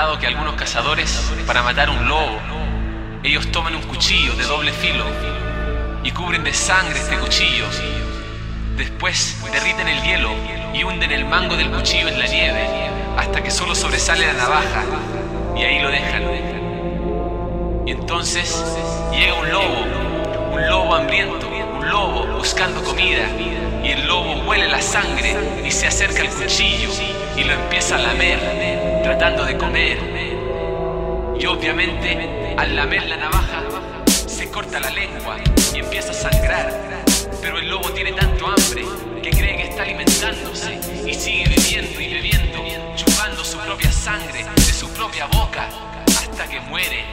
contado que algunos cazadores, para matar un lobo, ellos toman un cuchillo de doble filo y cubren de sangre este cuchillo. Después derriten el hielo y hunden el mango del cuchillo en la nieve hasta que solo sobresale la navaja, y ahí lo dejan. Y entonces llega un lobo hambriento, un lobo buscando comida, y el lobo huele la sangre y se acerca al cuchillo y lo empieza a lamer, tratando de comer. Y obviamente al lamer la navaja se corta la lengua y empieza a sangrar. Pero el lobo tiene tanto hambre que cree que está alimentándose y sigue bebiendo y bebiendo, chupando su propia sangre de su propia boca hasta que muere.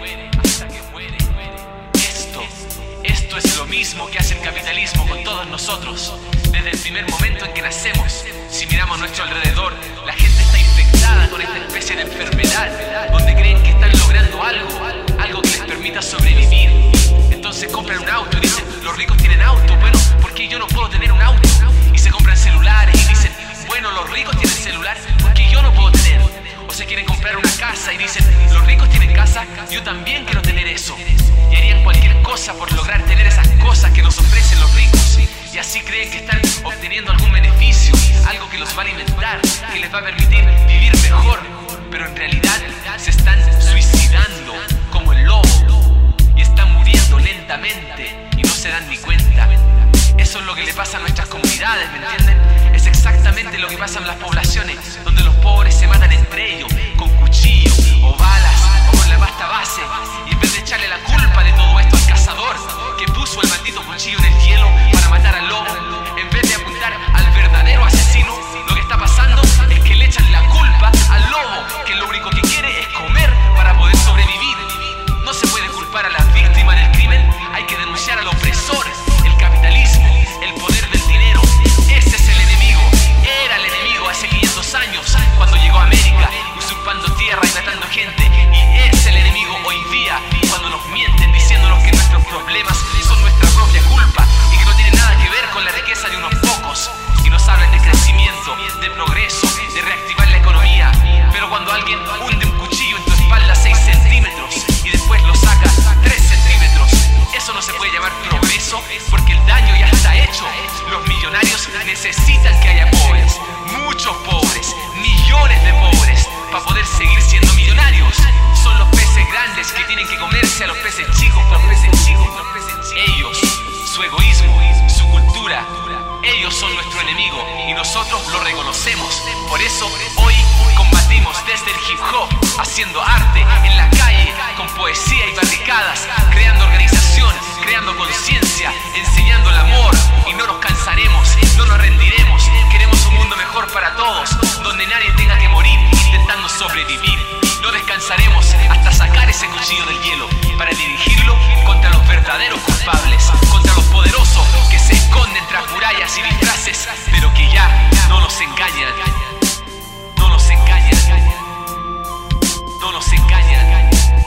Esto es lo mismo que hace el capitalismo con todos nosotros. Desde el primer momento en que nacemos, si miramos a nuestro alrededor, la gente está infectada con esta especie de enfermedad, donde creen que están logrando algo que les permita sobrevivir. Entonces compran un auto y dicen, los ricos tienen auto, bueno, ¿por qué yo no puedo tener un auto? Y se compran celulares y dicen, bueno, los ricos tienen celular, ¿por qué yo no puedo tener? O se quieren comprar una casa y dicen, los ricos tienen casa, yo también quiero tener eso. Y harían cualquier cosa por lograr tener esas cosas que nos ofrecen los ricos. Y así creen que están obteniendo algún beneficio, algo que los va a alimentar, que les va a permitir vivir mejor. Pero en realidad se están suicidando como el lobo y están muriendo lentamente y no se dan ni cuenta. Eso es lo que le pasa a nuestras comunidades, ¿me entienden? Es exactamente lo que pasa en las poblaciones, donde los pobres se matan entre ellos con cuchillos o balas o con la pasta base. Y en vez de echarle la culpa de todo esto al cazador que puso el maldito cuchillo en el hielo para matar al lobo, en vez de apuntar al verdadero asesino, lo que está pasando es que le echan la culpa al lobo, que lo único que quiere es comer para poder sobrevivir. No se puede culpar a la víctima del crimen, hay que denunciar al opresor, el capitalismo, el poder del dinero. Ese es el enemigo, era el enemigo hace 500 años cuando llegó a América, usurpando tierra y matando gente. Y es el enemigo hoy día cuando nos mienten diciéndonos que nuestros problemas son nuestra propia culpa y que no tienen nada que ver con la riqueza de unos pocos. Y nos hablan de crecimiento, de progreso, de reactivar la economía. Pero cuando alguien hunde un cuchillo en tu espalda 6 centímetros y después lo saca 3 centímetros, eso no se puede llamar progreso, porque el daño ya está hecho. Los millonarios necesitan que haya pobres, muchos pobres, millones de pobres, para poder seguir siendo millonarios. Son los peces grandes que tienen que comerse a los peces chicos, Ellos, su egoísmo, su cultura, ellos son nuestro enemigo y nosotros lo reconocemos. Por eso hoy combatimos desde el hip hop, haciendo arte en la calle, con poesía y barricadas, creando organización, creando conciencia, enseñando el amor. Y no nos cansaremos, no nos rendiremos. Queremos un mundo mejor para todos, donde nadie tenga que morir intentando sobrevivir. No descansaremos hasta sacar ese cuchillo del hielo para dirigirlo contra los verdaderos culpables, contra los poderosos que se esconden tras murallas y disfraces, pero que ya no nos engañan. No nos engañan. No nos engañan.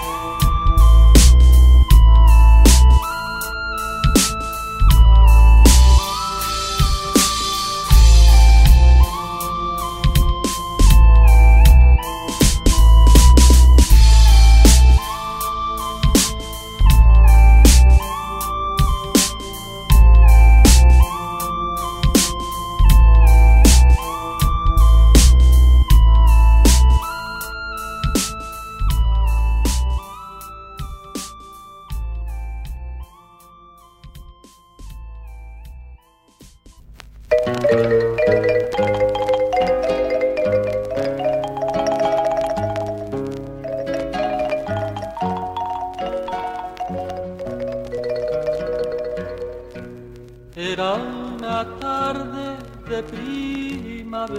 Era una tarde de primavera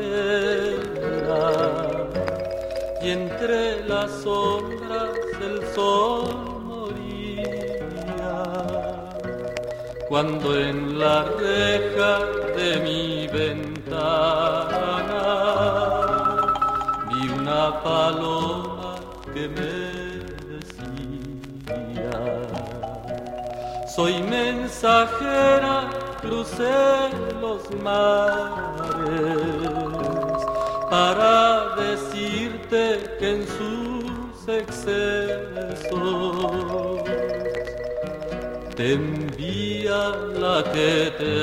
y entre las sombras el sol moría, cuando en la reja de mi ventana vi una paloma que me decía: soy mensajera, crucé los mares para decirte que en su excesos. Te envía la que te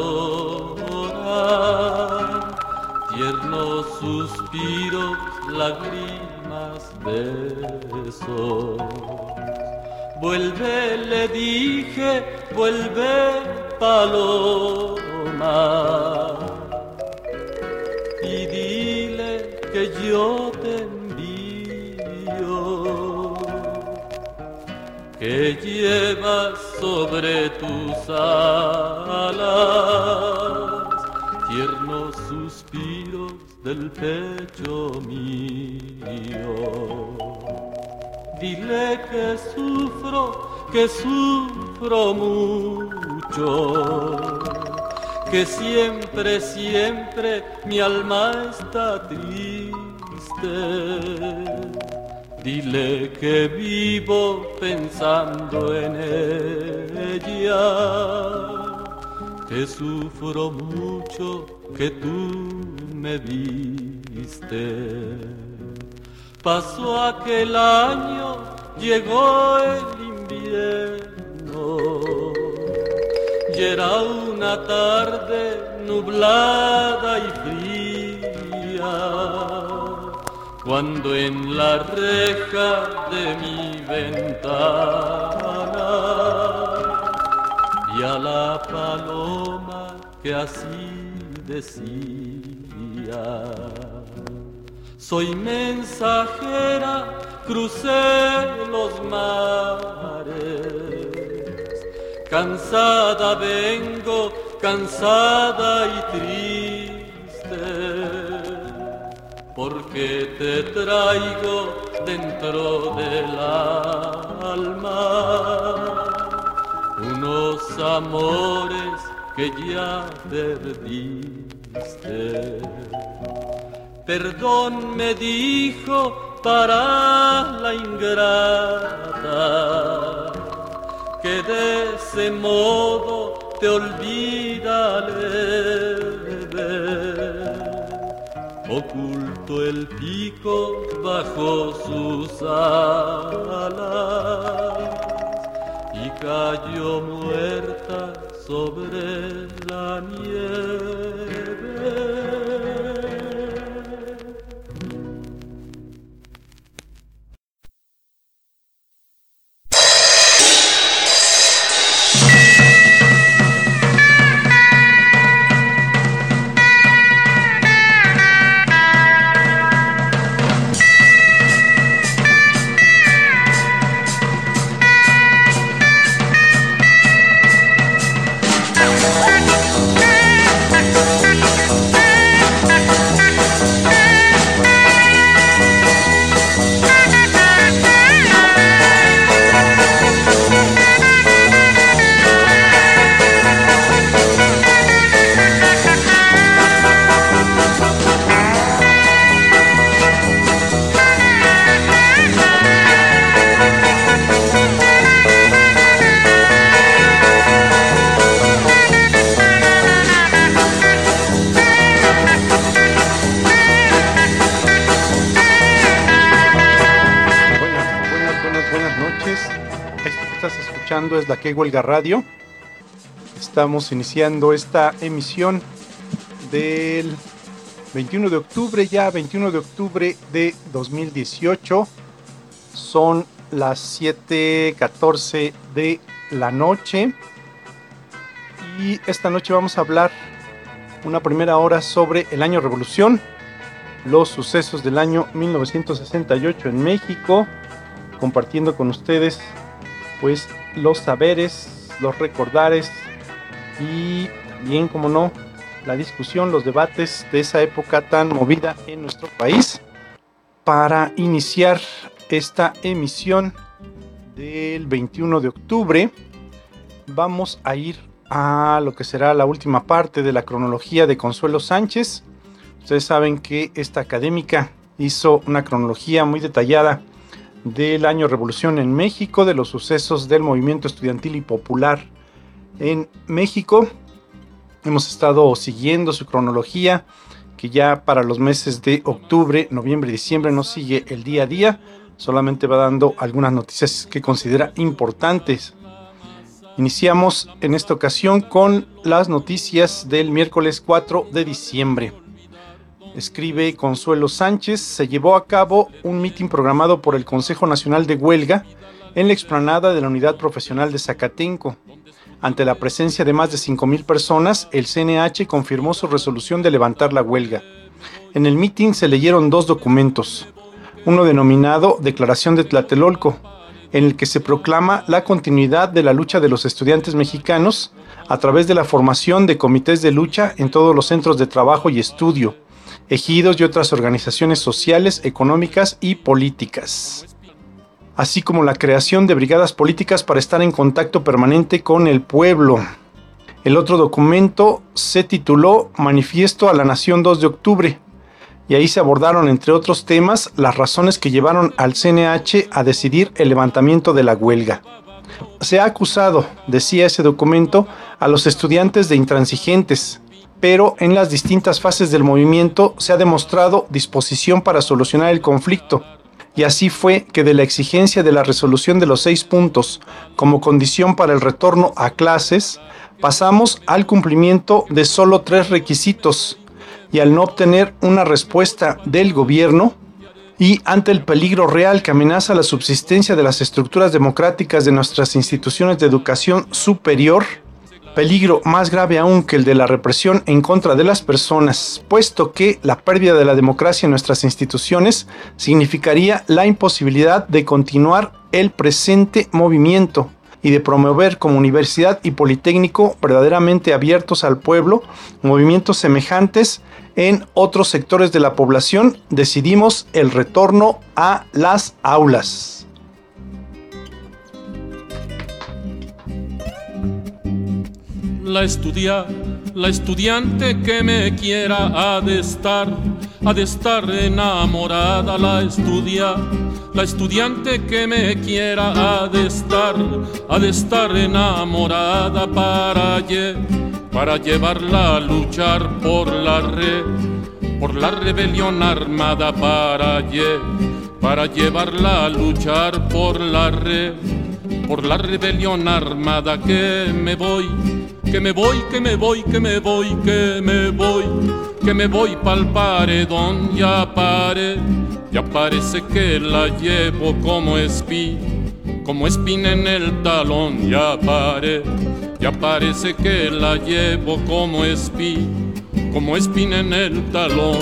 adora, tiernos suspiros, lágrimas, besos. Vuelve, le dije, vuelve, paloma, y dile que yo te envío, que llevas sobre tus alas tiernos suspiros del pecho mío. Dile que sufro mucho, que siempre, siempre mi alma está triste. Dile que vivo pensando en ella, que sufro mucho que tú me viste. Pasó aquel año, llegó el invierno, y era una tarde nublada y fría, cuando en la reja de mi ventana vi a la paloma que así decía: soy mensajera, crucé los mares, cansada vengo, cansada y triste, porque te traigo dentro del alma unos amores que ya perdiste. Perdón, me dijo, para la ingrata, que de ese modo te olvida leve. Ocultó el pico bajo sus alas y cayó muerta sobre la nieve. Es la Que Huelga Radio. Estamos iniciando esta emisión del 21 de octubre, ya 21 de octubre de 2018. Son las 7:14 de la noche y esta noche vamos a hablar una primera hora sobre el año Revolución, los sucesos del año 1968 en México, compartiendo con ustedes pues los saberes, los recordares y también, como no, la discusión, los debates de esa época tan movida en nuestro país. Para iniciar esta emisión del 21 de octubre, vamos a ir a lo que será la última parte de la cronología de Consuelo Sánchez. Ustedes saben que esta académica hizo una cronología muy detallada del año Revolución en México, de los sucesos del movimiento estudiantil y popular en México. Hemos estado siguiendo su cronología, que ya para los meses de octubre, noviembre y diciembre nos sigue el día a día. solamente va dando algunas noticias que considera importantes. Iniciamos en esta ocasión con las noticias del miércoles 4 de diciembre. Escribe Consuelo Sánchez: se llevó a cabo un mitin programado por el Consejo Nacional de Huelga en la explanada de la Unidad Profesional de Zacatenco. Ante la presencia de más de 5,000 personas, el CNH confirmó su resolución de levantar la huelga. En el mitin se leyeron 2 documentos, uno denominado Declaración de Tlatelolco, en el que se proclama la continuidad de la lucha de los estudiantes mexicanos a través de la formación de comités de lucha en todos los centros de trabajo y estudio, ejidos y otras organizaciones sociales, económicas y políticas, así como la creación de brigadas políticas para estar en contacto permanente con el pueblo. El otro documento se tituló Manifiesto a la Nación 2 de octubre, y ahí se abordaron, entre otros temas, las razones que llevaron al CNH a decidir el levantamiento de la huelga. Se ha acusado, decía ese documento, a los estudiantes de intransigentes, pero en las distintas fases del movimiento se ha demostrado disposición para solucionar el conflicto, y así fue que de la exigencia de la resolución de los 6 puntos como condición para el retorno a clases, pasamos al cumplimiento de solo 3 requisitos, y al no obtener una respuesta del gobierno, y ante el peligro real que amenaza la subsistencia de las estructuras democráticas de nuestras instituciones de educación superior, peligro más grave aún que el de la represión en contra de las personas, puesto que la pérdida de la democracia en nuestras instituciones significaría la imposibilidad de continuar el presente movimiento y de promover como universidad y politécnico verdaderamente abiertos al pueblo, movimientos semejantes en otros sectores de la población, decidimos el retorno a las aulas. La estudiante que me quiera ha de estar enamorada. La estudiante que me quiera ha de estar enamorada para llevarla a luchar por la rebelión armada, para llevarla a luchar por la rebelión armada. Que me voy pa'l paredón, ya parece que la llevo como espina en el talón, ya parece que la llevo como espina en el talón.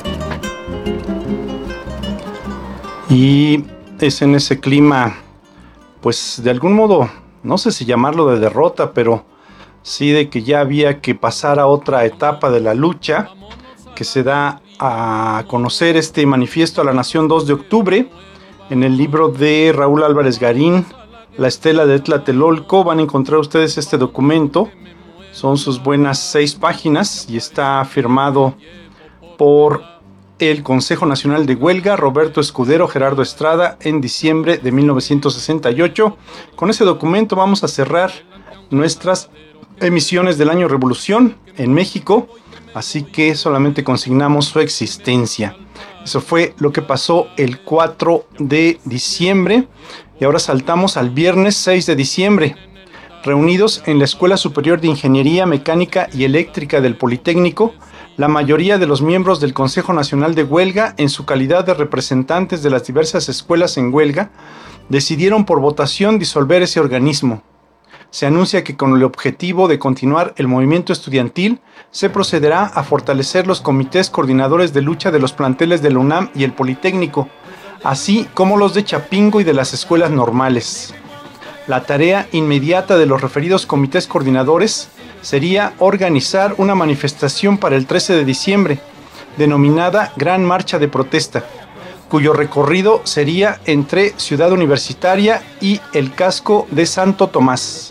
Y es en ese clima, pues de algún modo, no sé si llamarlo de derrota, pero sí de que ya había que pasar a otra etapa de la lucha, que se da a conocer este manifiesto a la Nación 2 de octubre. En el libro de Raúl Álvarez Garín, La Estela de Tlatelolco, van a encontrar ustedes este documento. Son sus buenas 6 páginas y está firmado por el Consejo Nacional de Huelga, Roberto Escudero, Gerardo Estrada, en diciembre de 1968. Con ese documento vamos a cerrar nuestras emisiones del año Revolución en México, así que solamente consignamos su existencia. Eso fue lo que pasó el 4 de diciembre y ahora saltamos al viernes 6 de diciembre. Reunidos en la Escuela Superior de Ingeniería Mecánica y Eléctrica del Politécnico, la mayoría de los miembros del Consejo Nacional de Huelga, en su calidad de representantes de las diversas escuelas en huelga, decidieron por votación disolver ese organismo. Se anuncia que con el objetivo de continuar el movimiento estudiantil, se procederá a fortalecer los comités coordinadores de lucha de los planteles de la UNAM y el Politécnico, así como los de Chapingo y de las escuelas normales. La tarea inmediata de los referidos comités coordinadores sería organizar una manifestación para el 13 de diciembre, denominada Gran Marcha de Protesta, cuyo recorrido sería entre Ciudad Universitaria y el casco de Santo Tomás.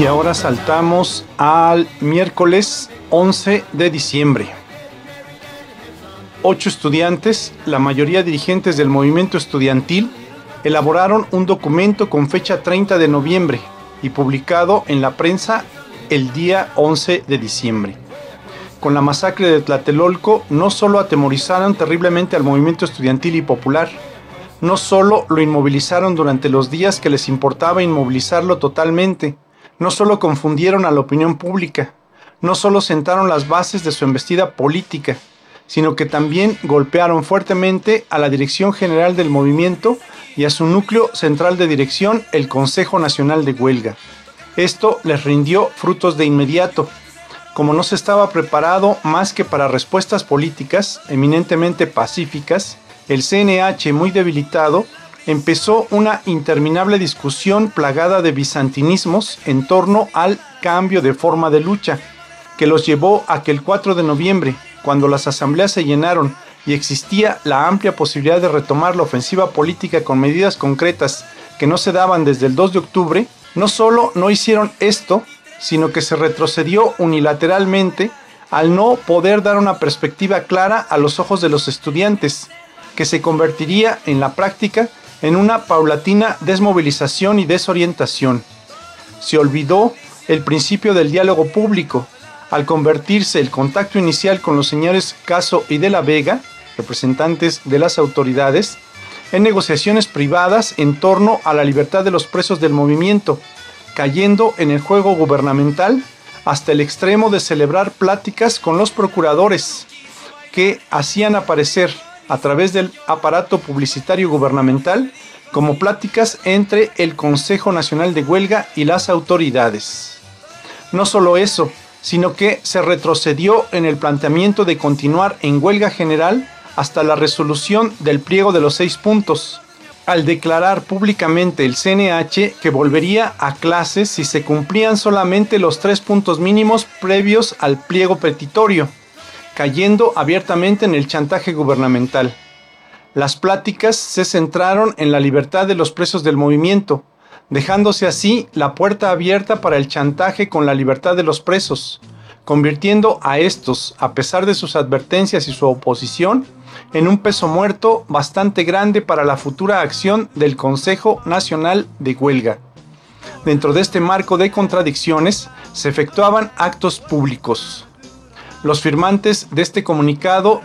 Y ahora saltamos al miércoles 11 de diciembre. 8 estudiantes, la mayoría dirigentes del movimiento estudiantil, elaboraron un documento con fecha 30 de noviembre y publicado en la prensa el día 11 de diciembre. Con la masacre de Tlatelolco no solo atemorizaron terriblemente al movimiento estudiantil y popular, no solo lo inmovilizaron durante los días que les importaba inmovilizarlo totalmente, no solo confundieron a la opinión pública, no solo sentaron las bases de su embestida política, sino que también golpearon fuertemente a la dirección general del movimiento y a su núcleo central de dirección, el Consejo Nacional de Huelga. Esto les rindió frutos de inmediato. Como no se estaba preparado más que para respuestas políticas, eminentemente pacíficas, el CNH, muy debilitado, empezó una interminable discusión plagada de bizantinismos en torno al cambio de forma de lucha, que los llevó a que el 4 de noviembre, cuando las asambleas se llenaron y existía la amplia posibilidad de retomar la ofensiva política con medidas concretas que no se daban desde el 2 de octubre, no solo no hicieron esto, sino que se retrocedió unilateralmente al no poder dar una perspectiva clara a los ojos de los estudiantes, que se convertiría en la práctica en una paulatina desmovilización y desorientación. Se olvidó el principio del diálogo público, al convertirse el contacto inicial con los señores Caso y de la Vega, representantes de las autoridades, en negociaciones privadas en torno a la libertad de los presos del movimiento, cayendo en el juego gubernamental hasta el extremo de celebrar pláticas con los procuradores, que hacían aparecer a través del aparato publicitario gubernamental como pláticas entre el Consejo Nacional de Huelga y las autoridades. No solo eso, sino que se retrocedió en el planteamiento de continuar en huelga general hasta la resolución del pliego de los 6 puntos, al declarar públicamente el CNH que volvería a clases si se cumplían solamente los 3 puntos mínimos previos al pliego petitorio, cayendo abiertamente en el chantaje gubernamental. Las pláticas se centraron en la libertad de los presos del movimiento, dejándose así la puerta abierta para el chantaje con la libertad de los presos, convirtiendo a estos, a pesar de sus advertencias y su oposición, en un peso muerto bastante grande para la futura acción del Consejo Nacional de Huelga. Dentro de este marco de contradicciones, se efectuaban actos públicos. Los firmantes de este comunicado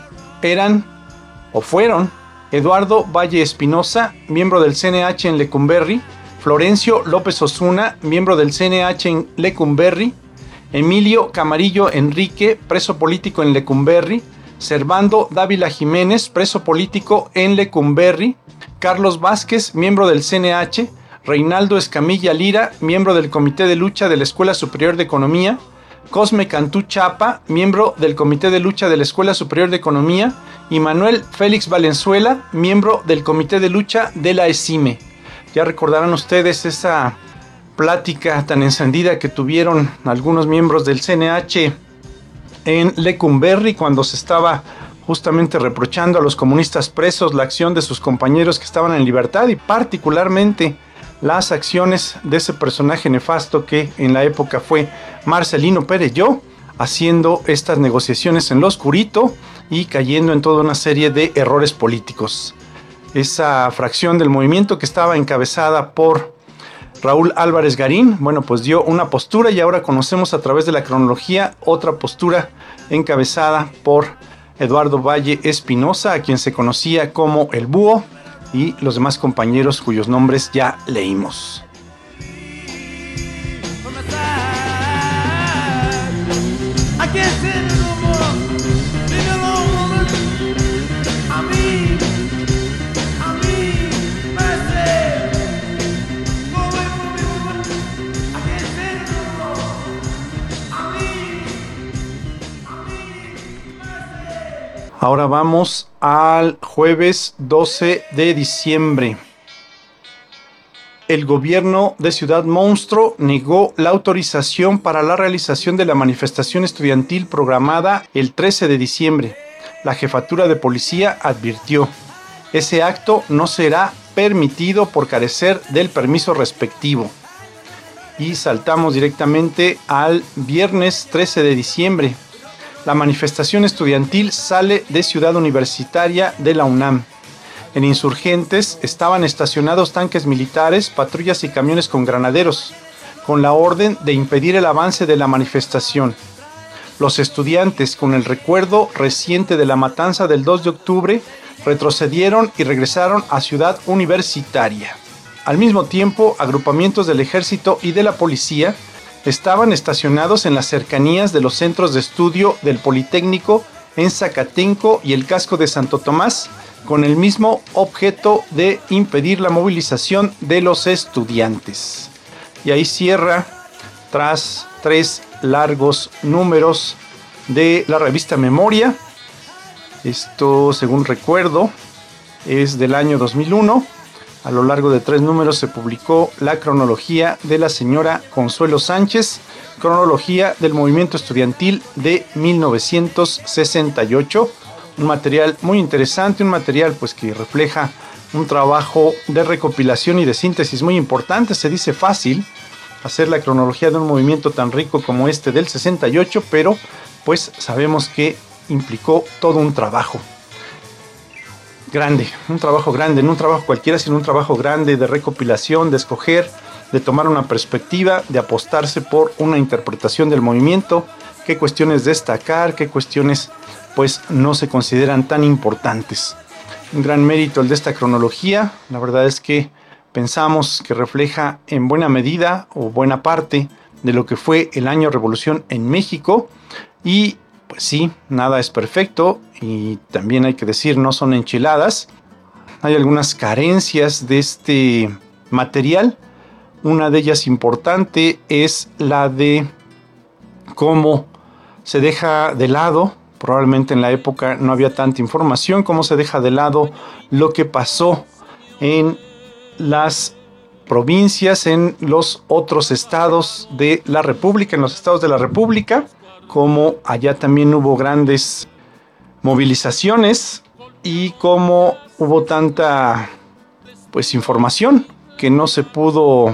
fueron Eduardo Valle Espinosa, miembro del CNH en Lecumberri, Florencio López Osuna, miembro del CNH en Lecumberri, Emilio Camarillo Enrique, preso político en Lecumberri, Servando Dávila Jiménez, preso político en Lecumberri, Carlos Vázquez, miembro del CNH, Reinaldo Escamilla Lira, miembro del Comité de Lucha de la Escuela Superior de Economía, Cosme Cantú Chapa, miembro del Comité de Lucha de la Escuela Superior de Economía, y Manuel Félix Valenzuela, miembro del Comité de Lucha de la ESIME. Ya recordarán ustedes esa plática tan encendida que tuvieron algunos miembros del CNH en Lecumberri cuando se estaba justamente reprochando a los comunistas presos la acción de sus compañeros que estaban en libertad y particularmente las acciones de ese personaje nefasto que en la época fue Marcelino Perelló, haciendo estas negociaciones en lo oscurito y cayendo en toda una serie de errores políticos. Esa fracción del movimiento que estaba encabezada por Raúl Álvarez Garín, pues dio una postura y ahora conocemos a través de la cronología otra postura encabezada por Eduardo Valle Espinosa, a quien se conocía como el Búho, y los demás compañeros cuyos nombres ya leímos. Ahora vamos al jueves 12 de diciembre. El gobierno de Ciudad Monstruo negó la autorización para la realización de la manifestación estudiantil programada el 13 de diciembre. La jefatura de policía advirtió: ese acto no será permitido por carecer del permiso respectivo. y saltamos directamente al viernes 13 de diciembre. La manifestación estudiantil sale de Ciudad Universitaria de la UNAM. En Insurgentes estaban estacionados tanques militares, patrullas y camiones con granaderos, con la orden de impedir el avance de la manifestación. Los estudiantes, con el recuerdo reciente de la matanza del 2 de octubre, retrocedieron y regresaron a Ciudad Universitaria. Al mismo tiempo, agrupamientos del ejército y de la policía estaban estacionados en las cercanías de los centros de estudio del Politécnico en Zacatenco y el casco de Santo Tomás, con el mismo objeto de impedir la movilización de los estudiantes. Y ahí cierra, tras 3 largos números de la revista Memoria. Esto, según recuerdo, es del año 2001. A lo largo de 3 números se publicó la cronología de la señora Consuelo Sánchez, cronología del movimiento estudiantil de 1968. Un material muy interesante, un material pues que refleja un trabajo de recopilación y de síntesis muy importante. Se dice fácil hacer la cronología de un movimiento tan rico como este del 68, pero pues sabemos que implicó todo un trabajo grande, no un trabajo cualquiera, sino un trabajo grande de recopilación, de escoger, de tomar una perspectiva, de apostarse por una interpretación del movimiento, qué cuestiones destacar, qué cuestiones pues no se consideran tan importantes. Un gran mérito el de esta cronología. La verdad es que pensamos que refleja en buena medida o buena parte de lo que fue el año Revolución en México. Y pues sí, nada es perfecto y también hay que decir, no son enchiladas. Hay algunas carencias de este material. Una de ellas importante es la de cómo se deja de lado, probablemente en la época no había tanta información, cómo se deja de lado lo que pasó en las provincias, en los otros estados de la República, en los estados de la República, como allá también hubo grandes movilizaciones y como hubo tanta pues información que no se pudo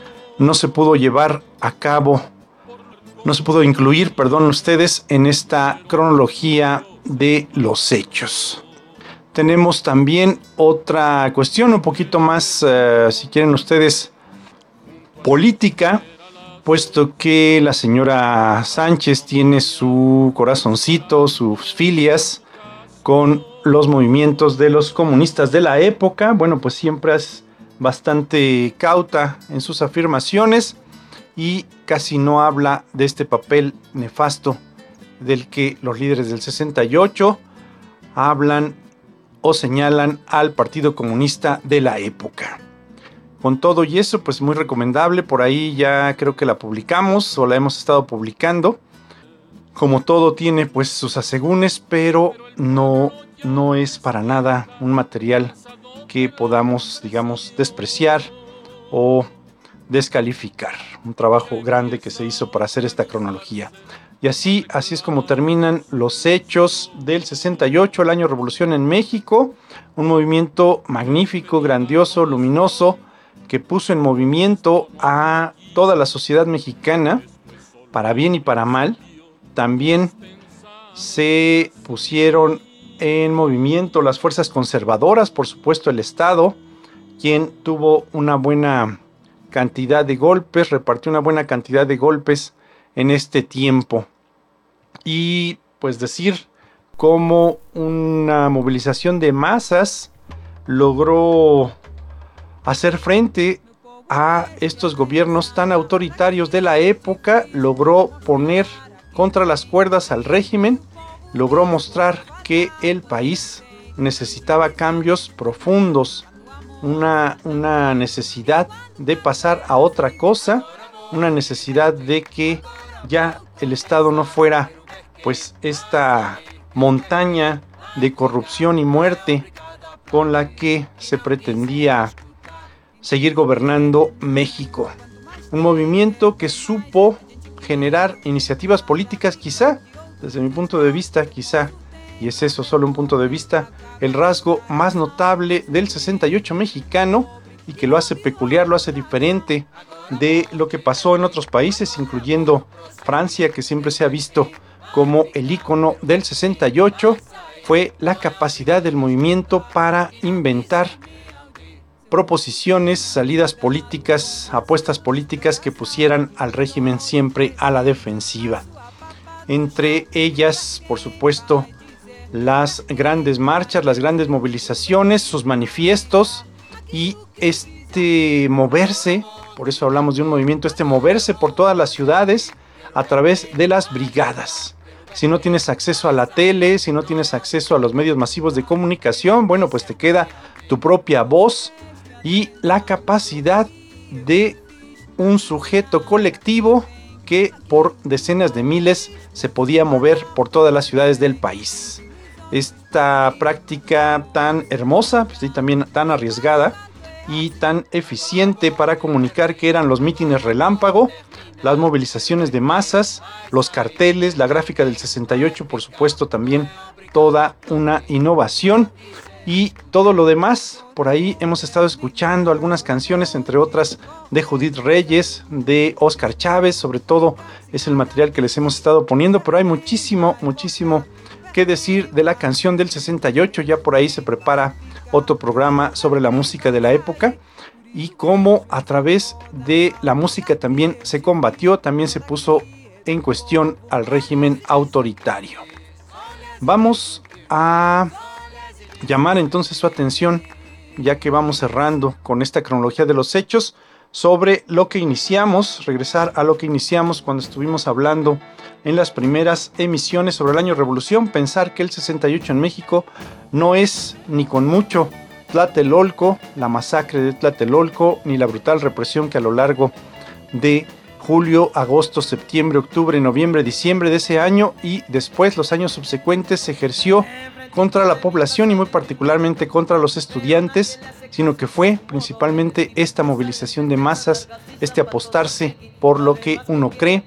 llevar a cabo, no se pudo incluir, ustedes, en esta cronología de los hechos. Tenemos también otra cuestión un poquito más, si quieren ustedes, política, puesto que la señora Sánchez tiene su corazoncito, sus filias con los movimientos de los comunistas de la época. Bueno, pues siempre es bastante cauta en sus afirmaciones y casi no habla de este papel nefasto del que los líderes del 68 hablan o señalan al Partido Comunista de la época. Con todo y eso, pues muy recomendable. Por ahí ya creo que la publicamos o la hemos estado publicando. Como todo tiene pues sus asegúnes, pero no es para nada un material que podamos, digamos, despreciar o descalificar. Un trabajo grande que se hizo para hacer esta cronología. Y así es como terminan los hechos del 68, el año Revolución en México. Un movimiento magnífico, grandioso, luminoso, que puso en movimiento a toda la sociedad mexicana, para bien y para mal. También se pusieron en movimiento las fuerzas conservadoras, por supuesto el Estado, quien tuvo una buena cantidad de golpes, repartió una buena cantidad de golpes en este tiempo. Y pues decir cómo una movilización de masas logró hacer frente a estos gobiernos tan autoritarios de la época, logró poner contra las cuerdas al régimen, logró mostrar que el país necesitaba cambios profundos, una necesidad de pasar a otra cosa, una necesidad de que ya el Estado no fuera pues esta montaña de corrupción y muerte con la que se pretendía seguir gobernando México. Un movimiento que supo generar iniciativas políticas, quizá, desde mi punto de vista, y es eso, solo un punto de vista, el rasgo más notable del 68 mexicano, y que lo hace peculiar, lo hace diferente de lo que pasó en otros países, incluyendo Francia, que siempre se ha visto como el ícono del 68, fue la capacidad del movimiento para inventar proposiciones, salidas políticas, apuestas políticas que pusieran al régimen siempre a la defensiva. Entre ellas, por supuesto, las grandes marchas, las grandes movilizaciones, sus manifiestos y moverse, por eso hablamos de un movimiento, moverse por todas las ciudades a través de las brigadas. Si no tienes acceso a la tele, si no tienes acceso a los medios masivos de comunicación, bueno, pues te queda tu propia voz y la capacidad de un sujeto colectivo que por decenas de miles se podía mover por todas las ciudades del país. Esta práctica tan hermosa, pues, y también tan arriesgada y tan eficiente para comunicar, que eran los mítines relámpago, las movilizaciones de masas, los carteles, la gráfica del 68, por supuesto, también toda una innovación. Y todo lo demás, por ahí hemos estado escuchando algunas canciones, entre otras de Judith Reyes, de Óscar Chávez, sobre todo es el material que les hemos estado poniendo, pero hay muchísimo que decir de la canción del 68, ya por ahí se prepara otro programa sobre la música de la época y cómo a través de la música también se combatió, también se puso en cuestión al régimen autoritario. Vamos a llamar entonces su atención, ya que vamos cerrando con esta cronología de los hechos, sobre lo que iniciamos, regresar a lo que iniciamos cuando estuvimos hablando en las primeras emisiones sobre el año Revolución, pensar que el 68 en México no es ni con mucho Tlatelolco, la masacre de Tlatelolco, ni la brutal represión que a lo largo de julio, agosto, septiembre, octubre, noviembre, diciembre de ese año y después los años subsecuentes se ejerció contra la población y muy particularmente contra los estudiantes, sino que fue principalmente esta movilización de masas, apostarse por lo que uno cree,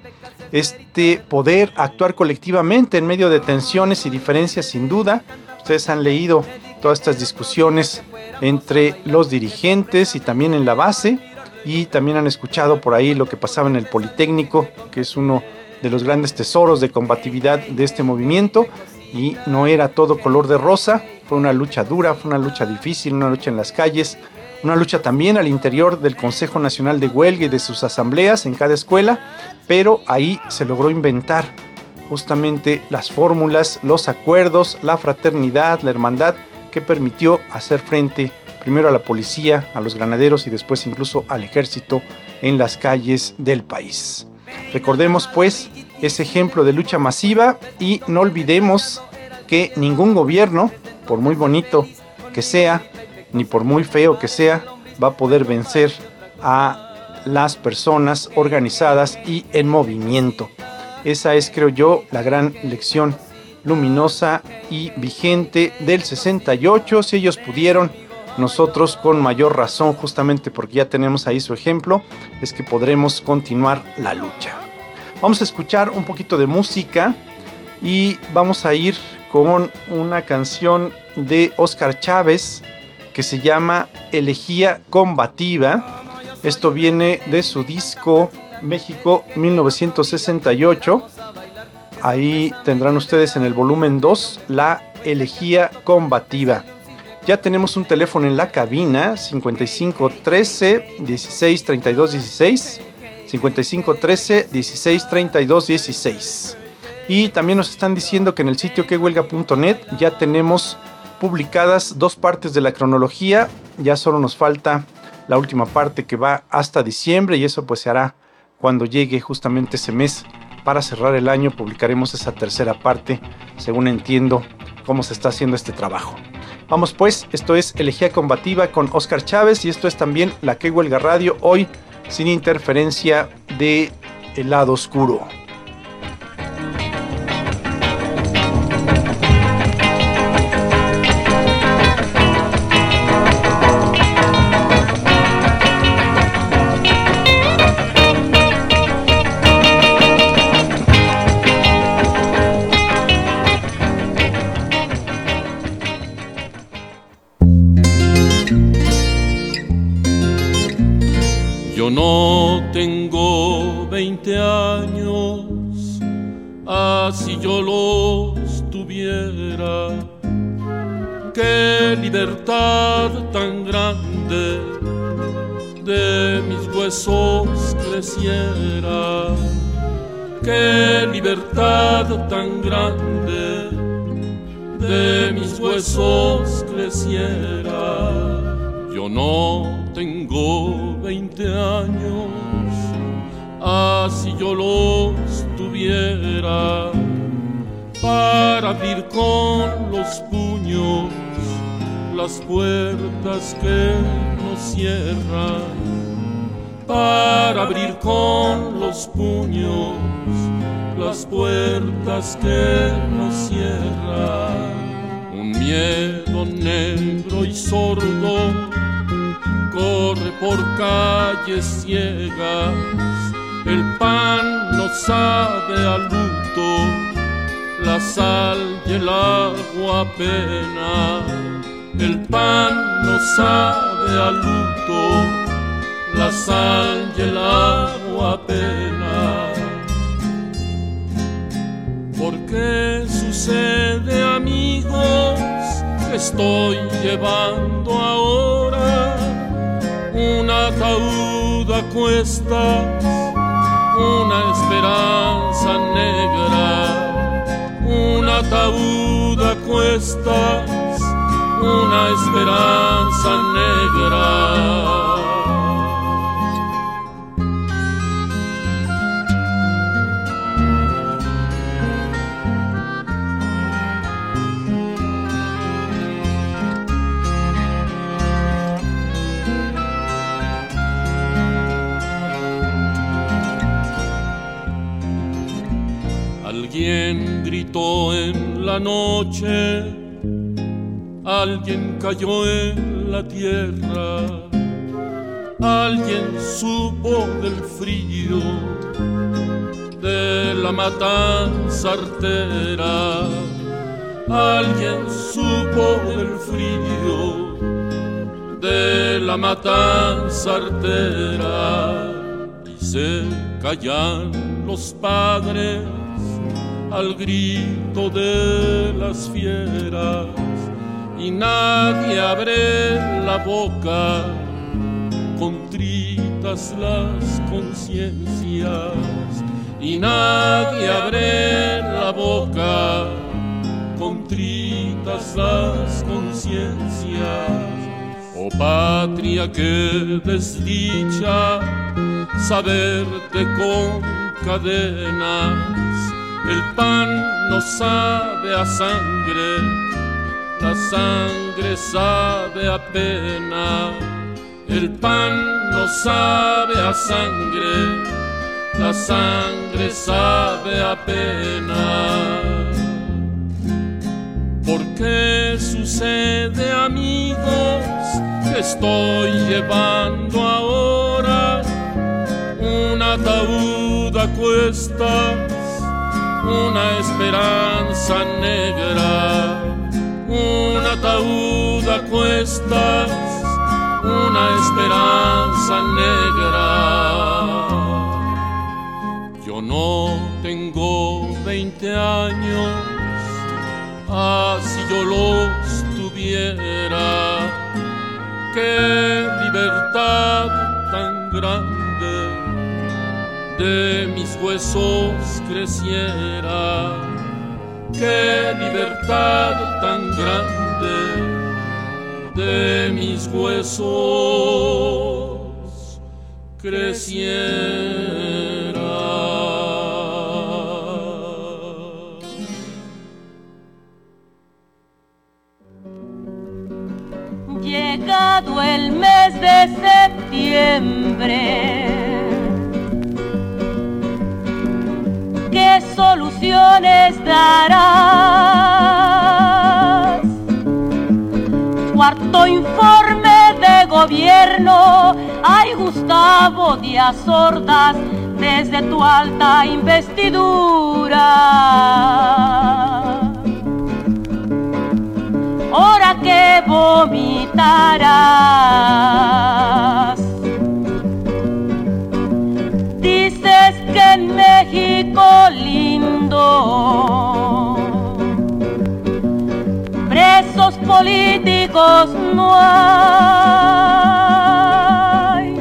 poder actuar colectivamente en medio de tensiones y diferencias sin duda. Ustedes han leído todas estas discusiones entre los dirigentes y también en la base, y también han escuchado por ahí lo que pasaba en el Politécnico, que es uno de los grandes tesoros de combatividad de este movimiento, y no era todo color de rosa. Fue una lucha dura, fue una lucha difícil, una lucha en las calles, una lucha también al interior del Consejo Nacional de Huelga y de sus asambleas en cada escuela, pero ahí se logró inventar justamente las fórmulas, los acuerdos, la fraternidad, la hermandad que permitió hacer frente primero a la policía, a los granaderos y después incluso al ejército en las calles del país. Recordemos pues ese ejemplo de lucha masiva y no olvidemos que ningún gobierno, por muy bonito que sea, ni por muy feo que sea, va a poder vencer a las personas organizadas y en movimiento. Esa es, creo yo, la gran lección luminosa y vigente del 68. Si ellos pudieron, nosotros con mayor razón, justamente porque ya tenemos ahí su ejemplo, es que podremos continuar la lucha. Vamos a escuchar un poquito de música y vamos a ir con una canción de Óscar Chávez que se llama Elegía Combativa. Esto viene de su disco México 1968. Ahí tendrán ustedes en el volumen 2 la Elegía Combativa. Ya tenemos un teléfono en la cabina, 55 13 16 32 16, 55 13 16 32 16. Y también nos están diciendo que en el sitio quehuelga.net ya tenemos publicadas 2 partes de la cronología. Ya solo nos falta la última parte que va hasta diciembre, y eso pues se hará cuando llegue justamente ese mes. Para cerrar el año publicaremos esa tercera parte, según entiendo cómo se está haciendo este trabajo. Vamos pues, esto es Elegía Combativa con Óscar Chávez y esto es también la Que Huelga Radio, hoy sin interferencia de el lado oscuro. no tengo 20 años, así yo los tuviera. Qué libertad tan grande de mis huesos creciera. Qué libertad tan grande de mis huesos creciera. Yo no tengo 20 años, así yo los tuviera, para abrir con los puños las puertas que nos cierran, para abrir con los puños las puertas que nos cierran. Un miedo negro y sordo corre por calles ciegas, el pan no sabe a luto, la sal y el agua pena. El pan no sabe a luto, la sal y el agua pena. ¿Por qué sucede, amigos, que estoy llevando ahora un ataúd a cuestas, una esperanza negra, un ataúd a cuestas, una esperanza negra? Alguien gritó en la noche, alguien cayó en la tierra, alguien supo del frío, de la matanza artera, alguien supo del frío, de la matanza artera. Y se callan los padres al grito de las fieras, y nadie abre la boca, contritas las conciencias, y nadie abre la boca, contritas las conciencias. Oh patria, qué desdicha saberte con cadenas. El pan no sabe a sangre, la sangre sabe a pena. El pan no sabe a sangre, la sangre sabe a pena. ¿Por qué sucede, amigos, que estoy llevando ahora un ataúd a cuestas, una esperanza negra, un ataúd a cuestas, una esperanza negra? Yo no tengo 20 años, así yo los tuviera. Qué libertad tan grande de mis huesos creciera. Qué libertad tan grande de mis huesos creciera. Llegado el mes de septiembre, ¿qué soluciones darás? Cuarto informe de gobierno, ay Gustavo Díaz Ordaz, desde tu alta investidura. Ahora que vomitarás, en México lindo presos políticos no hay,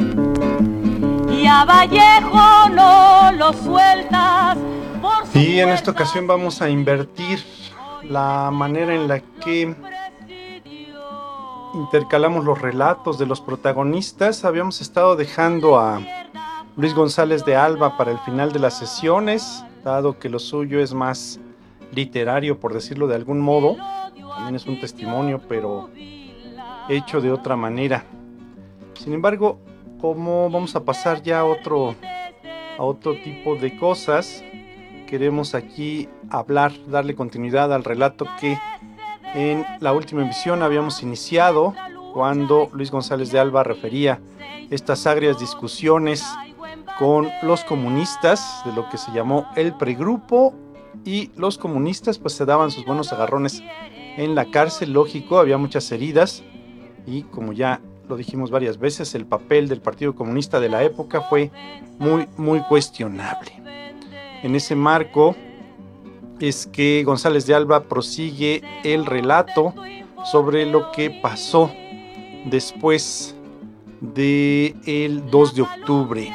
y a Vallejo no lo sueltas por su Y en esta ocasión vamos a invertir la manera en la que intercalamos los relatos de los protagonistas. Habíamos estado dejando a Luis González de Alba para el final de las sesiones, dado que lo suyo es más literario, por decirlo de algún modo. También es un testimonio, pero hecho de otra manera. Sin embargo, como vamos a pasar ya a otro tipo de cosas, queremos aquí darle continuidad al relato que en la última emisión habíamos iniciado, cuando Luis González de Alba refería estas agrias discusiones con los comunistas de lo que se llamó el pregrupo, y los comunistas pues se daban sus buenos agarrones en la cárcel. Lógico, había muchas heridas y, como ya lo dijimos varias veces, el papel del Partido Comunista de la época fue muy cuestionable. En ese marco es que González de Alba prosigue el relato sobre lo que pasó después del 2 de octubre.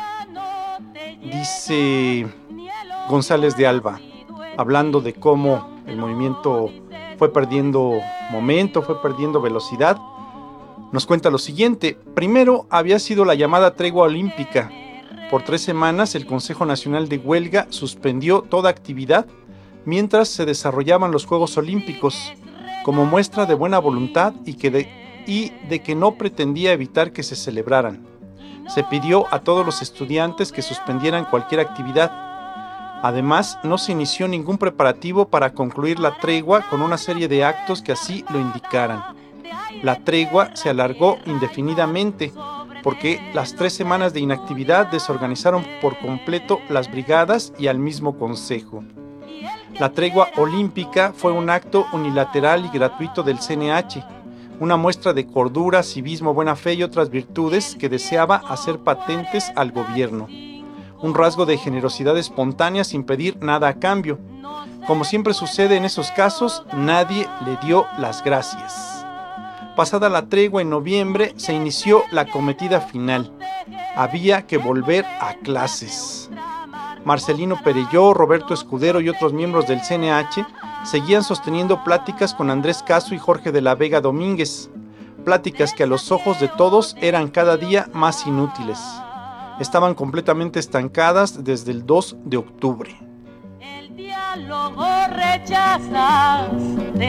Dice González de Alba, hablando de cómo el movimiento fue perdiendo momento, fue perdiendo velocidad, nos cuenta lo siguiente. Primero había sido la llamada tregua olímpica. Por 3 semanas el Consejo Nacional de Huelga suspendió toda actividad mientras se desarrollaban los Juegos Olímpicos, como muestra de buena voluntad y de que no pretendía evitar que se celebraran. Se pidió a todos los estudiantes que suspendieran cualquier actividad. Además, no se inició ningún preparativo para concluir la tregua con una serie de actos que así lo indicaran. La tregua se alargó indefinidamente porque las 3 semanas de inactividad desorganizaron por completo las brigadas y al mismo consejo. La tregua olímpica fue un acto unilateral y gratuito del CNH, una muestra de cordura, civismo, buena fe y otras virtudes que deseaba hacer patentes al gobierno. Un rasgo de generosidad espontánea sin pedir nada a cambio. Como siempre sucede en esos casos, nadie le dio las gracias. Pasada la tregua en noviembre, se inició la acometida final. Había que volver a clases. Marcelino Perelló, Roberto Escudero y otros miembros del CNH seguían sosteniendo pláticas con Andrés Caso y Jorge de la Vega Domínguez. Pláticas que a los ojos de todos eran cada día más inútiles. Estaban completamente estancadas desde el 2 de octubre. El diálogo rechazaste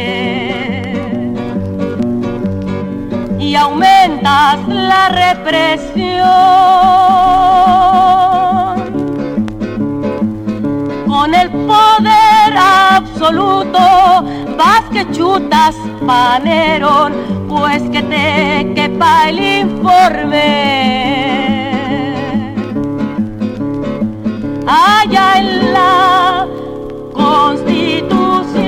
y aumentas la represión. Con el poder absoluto vas que chutas panero, pues que te quepa el informe. Allá en la Constitución.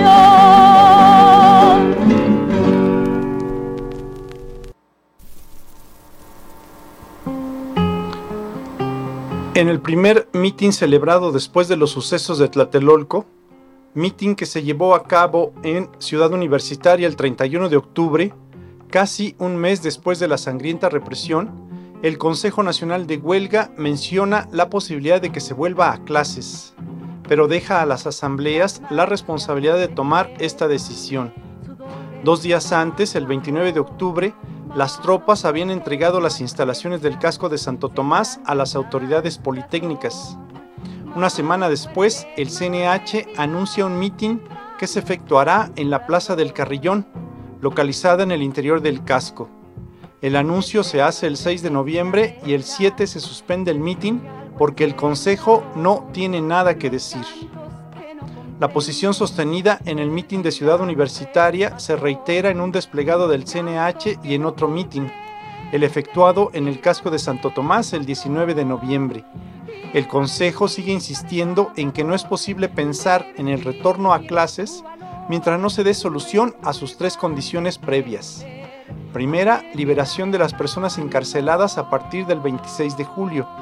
En el primer mitin celebrado después de los sucesos de Tlatelolco, mitin que se llevó a cabo en Ciudad Universitaria el 31 de octubre, casi un mes después de la sangrienta represión, el Consejo Nacional de Huelga menciona la posibilidad de que se vuelva a clases, pero deja a las asambleas la responsabilidad de tomar esta decisión. 2 días antes, el 29 de octubre, las tropas habían entregado las instalaciones del casco de Santo Tomás a las autoridades politécnicas. Una semana después, el CNH anuncia un mitin que se efectuará en la Plaza del Carrillón, localizada en el interior del casco. El anuncio se hace el 6 de noviembre y el 7 se suspende el mitin porque el Consejo no tiene nada que decir. La posición sostenida en el mitin de Ciudad Universitaria se reitera en un desplegado del CNH y en otro mitin, el efectuado en el casco de Santo Tomás el 19 de noviembre. El Consejo sigue insistiendo en que no es posible pensar en el retorno a clases mientras no se dé solución a sus 3 condiciones previas. Primera, liberación de las personas encarceladas a partir del 26 de julio.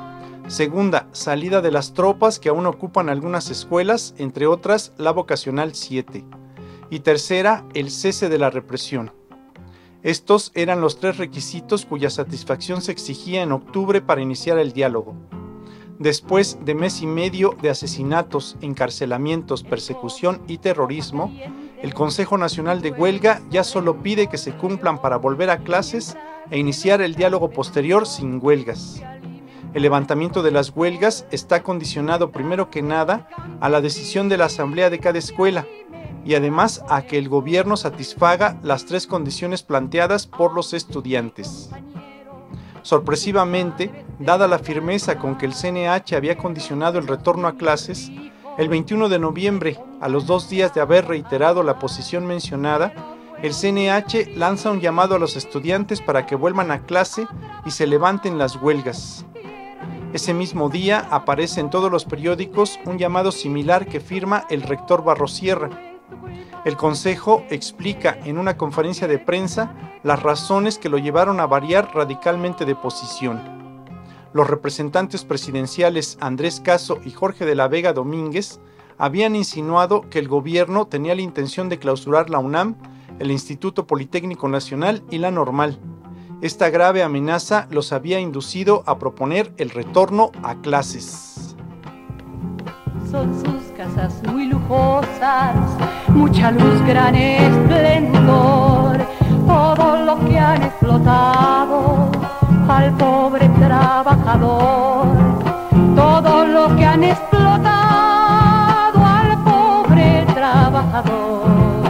Segunda, salida de las tropas que aún ocupan algunas escuelas, entre otras la Vocacional 7. Y tercera, el cese de la represión. Estos eran los 3 requisitos cuya satisfacción se exigía en octubre para iniciar el diálogo. Después de mes y medio de asesinatos, encarcelamientos, persecución y terrorismo, el Consejo Nacional de Huelga ya solo pide que se cumplan para volver a clases e iniciar el diálogo posterior sin huelgas. El levantamiento de las huelgas está condicionado primero que nada a la decisión de la asamblea de cada escuela y además a que el gobierno satisfaga las 3 condiciones planteadas por los estudiantes. Sorpresivamente, dada la firmeza con que el CNH había condicionado el retorno a clases, el 21 de noviembre, a los 2 días de haber reiterado la posición mencionada, el CNH lanza un llamado a los estudiantes para que vuelvan a clase y se levanten las huelgas. Ese mismo día aparece en todos los periódicos un llamado similar que firma el rector Barrosierra. El Consejo explica en una conferencia de prensa las razones que lo llevaron a variar radicalmente de posición. Los representantes presidenciales Andrés Caso y Jorge de la Vega Domínguez habían insinuado que el gobierno tenía la intención de clausurar la UNAM, el Instituto Politécnico Nacional y la Normal. Esta grave amenaza los había inducido a proponer el retorno a clases. Son sus casas muy lujosas, mucha luz, gran esplendor, todo lo que han explotado al pobre trabajador, todo lo que han explotado al pobre trabajador.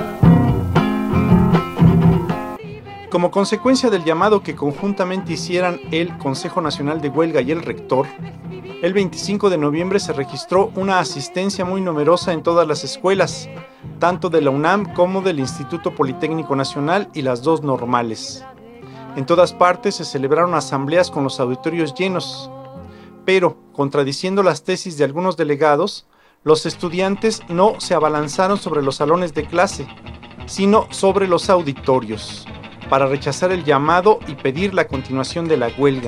Como consecuencia del llamado que conjuntamente hicieran el Consejo Nacional de Huelga y el rector, el 25 de noviembre se registró una asistencia muy numerosa en todas las escuelas, tanto de la UNAM como del Instituto Politécnico Nacional y las 2 normales. En todas partes se celebraron asambleas con los auditorios llenos, pero, contradiciendo las tesis de algunos delegados, los estudiantes no se abalanzaron sobre los salones de clase, sino sobre los auditorios, para rechazar el llamado y pedir la continuación de la huelga.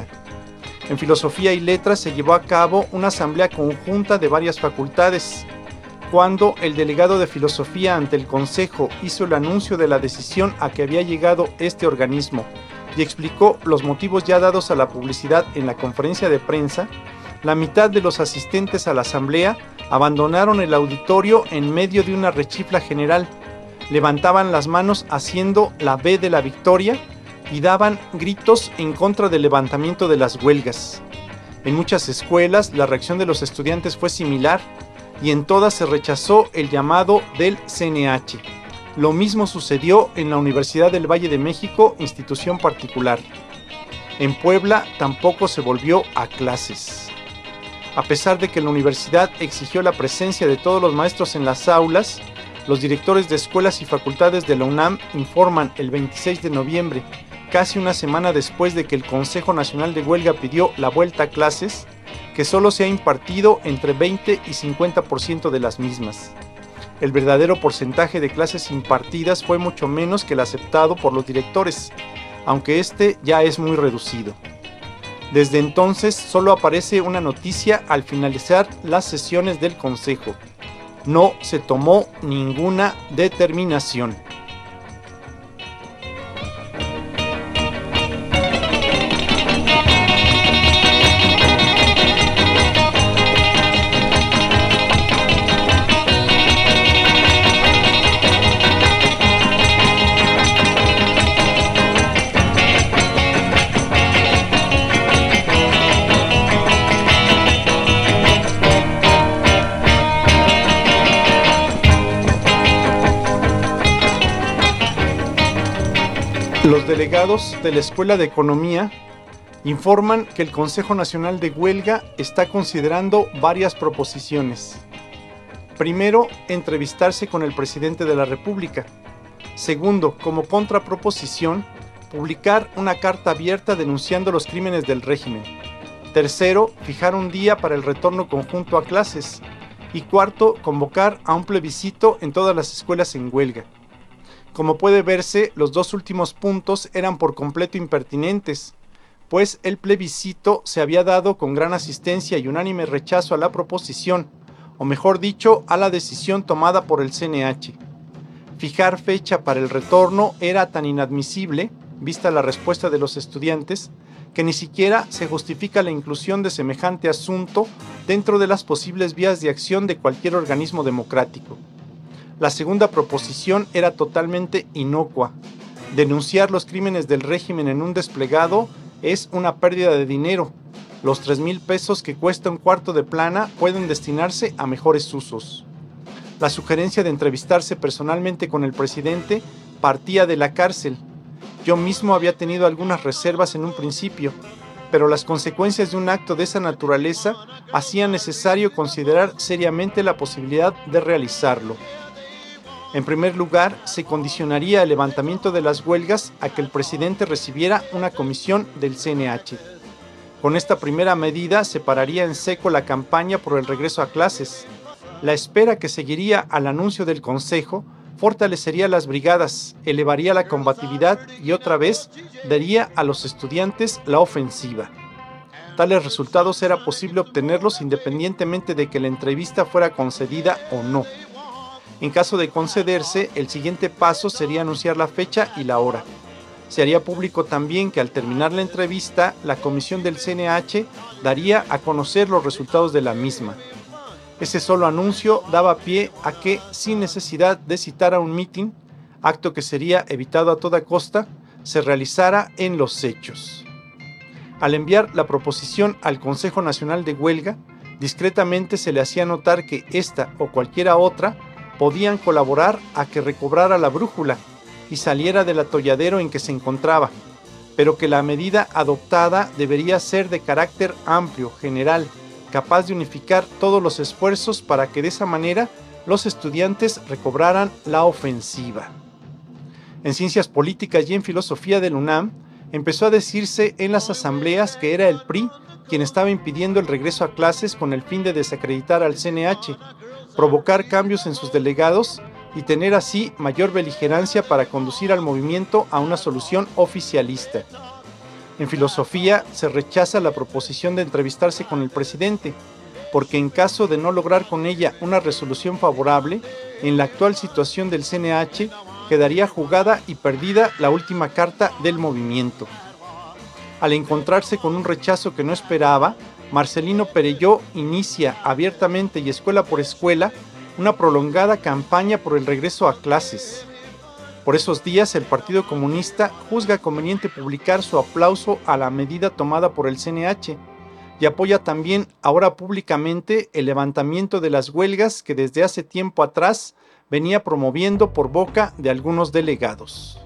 En Filosofía y Letras se llevó a cabo una asamblea conjunta de varias facultades. Cuando el delegado de Filosofía ante el Consejo hizo el anuncio de la decisión a que había llegado este organismo y explicó los motivos ya dados a la publicidad en la conferencia de prensa, la mitad de los asistentes a la asamblea abandonaron el auditorio en medio de una rechifla general, levantaban las manos haciendo la V de la victoria y daban gritos en contra del levantamiento de las huelgas. En muchas escuelas la reacción de los estudiantes fue similar y en todas se rechazó el llamado del CNH. Lo mismo sucedió en la Universidad del Valle de México, institución particular. En Puebla tampoco se volvió a clases. A pesar de que la universidad exigió la presencia de todos los maestros en las aulas, los directores de escuelas y facultades de la UNAM informan el 26 de noviembre, casi una semana después de que el Consejo Nacional de Huelga pidió la vuelta a clases, que solo se ha impartido entre 20 y 50% de las mismas. El verdadero porcentaje de clases impartidas fue mucho menos que el aceptado por los directores, aunque este ya es muy reducido. Desde entonces solo aparece una noticia al finalizar las sesiones del Consejo. No se tomó ninguna determinación. Los delegados de la Escuela de Economía informan que el Consejo Nacional de Huelga está considerando varias proposiciones. Primero, entrevistarse con el presidente de la República. Segundo, como contraproposición, publicar una carta abierta denunciando los crímenes del régimen. Tercero, fijar un día para el retorno conjunto a clases. Y cuarto, convocar a un plebiscito en todas las escuelas en huelga. Como puede verse, los 2 últimos puntos eran por completo impertinentes, pues el plebiscito se había dado con gran asistencia y unánime rechazo a la proposición, o mejor dicho, a la decisión tomada por el CNH. Fijar fecha para el retorno era tan inadmisible, vista la respuesta de los estudiantes, que ni siquiera se justifica la inclusión de semejante asunto dentro de las posibles vías de acción de cualquier organismo democrático. La segunda proposición era totalmente inocua. Denunciar los crímenes del régimen en un desplegado es una pérdida de dinero. Los 3,000 pesos que cuesta un cuarto de plana pueden destinarse a mejores usos. La sugerencia de entrevistarse personalmente con el presidente partía de la cárcel. Yo mismo había tenido algunas reservas en un principio, pero las consecuencias de un acto de esa naturaleza hacían necesario considerar seriamente la posibilidad de realizarlo. En primer lugar, se condicionaría el levantamiento de las huelgas a que el presidente recibiera una comisión del CNH. Con esta primera medida se pararía en seco la campaña por el regreso a clases. La espera que seguiría al anuncio del Consejo fortalecería las brigadas, elevaría la combatividad y otra vez daría a los estudiantes la ofensiva. Tales resultados era posible obtenerlos independientemente de que la entrevista fuera concedida o no. En caso de concederse, el siguiente paso sería anunciar la fecha y la hora. Se haría público también que al terminar la entrevista, la comisión del CNH daría a conocer los resultados de la misma. Ese solo anuncio daba pie a que, sin necesidad de citar a un mitin, acto que sería evitado a toda costa, se realizara en los hechos. Al enviar la proposición al Consejo Nacional de Huelga, discretamente se le hacía notar que esta o cualquiera otra podían colaborar a que recobrara la brújula y saliera del atolladero en que se encontraba, pero que la medida adoptada debería ser de carácter amplio, general, capaz de unificar todos los esfuerzos para que de esa manera los estudiantes recobraran la ofensiva. En Ciencias Políticas y en Filosofía del UNAM, empezó a decirse en las asambleas que era el PRI quien estaba impidiendo el regreso a clases con el fin de desacreditar al CNH, provocar cambios en sus delegados y tener así mayor beligerancia para conducir al movimiento a una solución oficialista. En filosofía se rechaza la proposición de entrevistarse con el presidente, porque en caso de no lograr con ella una resolución favorable, en la actual situación del CNH quedaría jugada y perdida la última carta del movimiento. Al encontrarse con un rechazo que no esperaba, Marcelino Perelló inicia abiertamente y escuela por escuela una prolongada campaña por el regreso a clases. Por esos días, el Partido Comunista juzga conveniente publicar su aplauso a la medida tomada por el CNH y apoya también ahora públicamente el levantamiento de las huelgas que desde hace tiempo atrás venía promoviendo por boca de algunos delegados.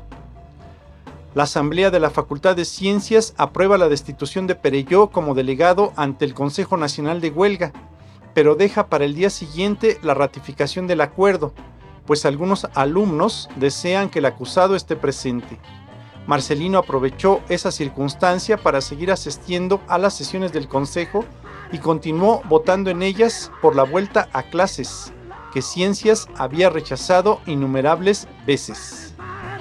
La Asamblea de la Facultad de Ciencias aprueba la destitución de Perelló como delegado ante el Consejo Nacional de Huelga, pero deja para el día siguiente la ratificación del acuerdo, pues algunos alumnos desean que el acusado esté presente. Marcelino aprovechó esa circunstancia para seguir asistiendo a las sesiones del Consejo y continuó votando en ellas por la vuelta a clases, que Ciencias había rechazado innumerables veces.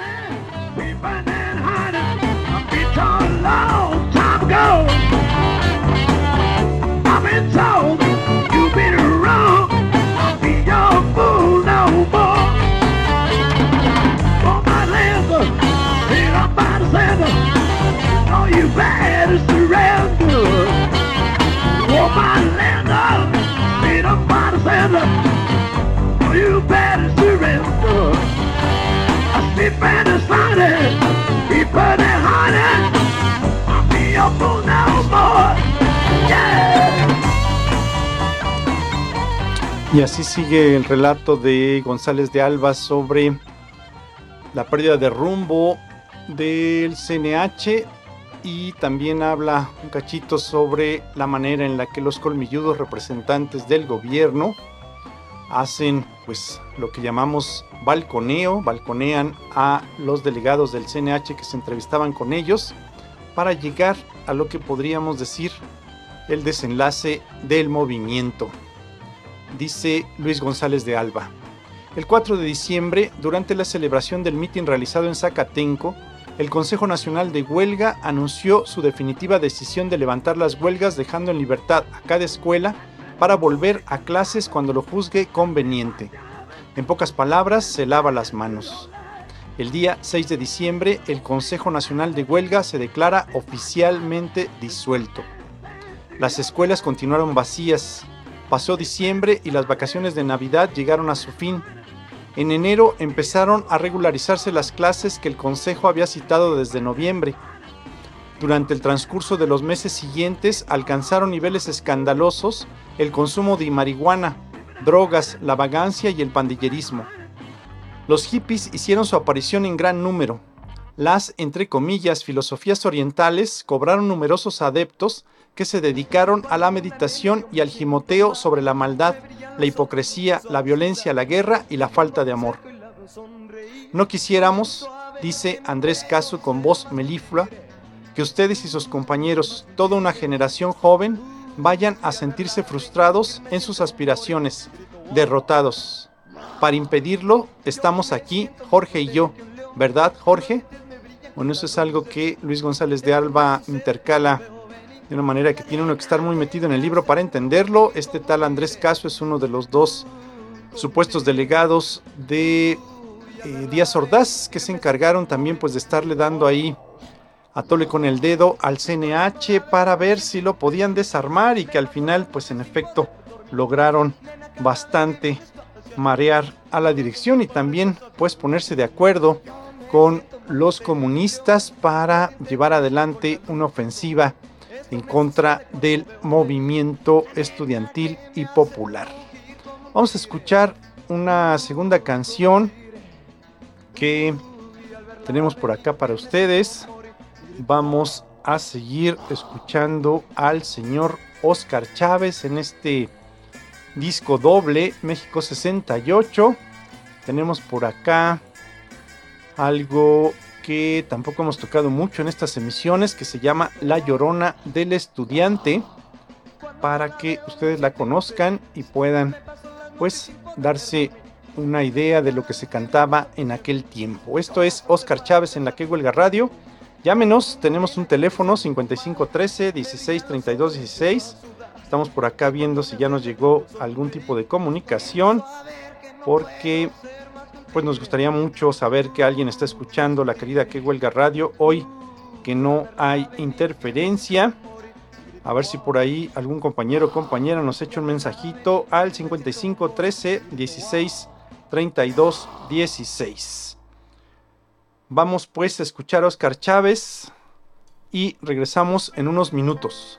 Y así sigue el relato de González de Alba sobre la pérdida de rumbo del CNH, y también habla un cachito sobre la manera en la que los colmilludos representantes del gobierno hacen pues lo que llamamos balconean a los delegados del CNH que se entrevistaban con ellos para llegar a lo que podríamos decir el desenlace del movimiento. Dice Luis González de Alba: el 4 de diciembre, durante la celebración del mitin realizado en Zacatenco, el Consejo Nacional de Huelga anunció su definitiva decisión de levantar las huelgas, dejando en libertad a cada escuela para volver a clases cuando lo juzgue conveniente. En pocas palabras, se lava las manos. El día 6 de diciembre, el Consejo Nacional de Huelga se declara oficialmente disuelto. Las escuelas continuaron vacías. Pasó diciembre y las vacaciones de Navidad llegaron a su fin. En enero empezaron a regularizarse las clases que el Consejo había citado desde noviembre. Durante el transcurso de los meses siguientes alcanzaron niveles escandalosos el consumo de marihuana, drogas, la vagancia y el pandillerismo. Los hippies hicieron su aparición en gran número. Las, entre comillas, filosofías orientales cobraron numerosos adeptos que se dedicaron a la meditación y al gimoteo sobre la maldad, la hipocresía, la violencia, la guerra y la falta de amor. No quisiéramos, dice Andrés Caso con voz meliflua, que ustedes y sus compañeros, toda una generación joven, vayan a sentirse frustrados en sus aspiraciones, derrotados. Para impedirlo, estamos aquí, Jorge y yo. ¿Verdad, Jorge? Bueno, eso es algo que Luis González de Alba intercala de una manera que tiene uno que estar muy metido en el libro para entenderlo. Este tal Andrés Caso es uno de los dos supuestos delegados de Díaz Ordaz, que se encargaron también pues de estarle dando ahí a tole con el dedo al CNH para ver si lo podían desarmar, y que al final pues en efecto lograron bastante marear a la dirección y también pues ponerse de acuerdo con los comunistas para llevar adelante una ofensiva en contra del movimiento estudiantil y popular. Vamos a escuchar una segunda canción que tenemos por acá para ustedes. Vamos a seguir escuchando al señor Óscar Chávez en este disco doble México 68. Tenemos por acá algo que tampoco hemos tocado mucho en estas emisiones, que se llama La Llorona del Estudiante, para que ustedes la conozcan y puedan pues darse una idea de lo que se cantaba en aquel tiempo. Esto es Óscar Chávez en La Que Huelga Radio. Llámenos, tenemos un teléfono 5513 16 32 16. Estamos por acá viendo si ya nos llegó algún tipo de comunicación, porque pues nos gustaría mucho saber que alguien está escuchando la querida Que Huelga Radio hoy, que no hay interferencia. A ver si por ahí algún compañero o compañera nos echa un mensajito al 5513 16 32 16. Vamos pues a escuchar a Óscar Chávez y regresamos en unos minutos.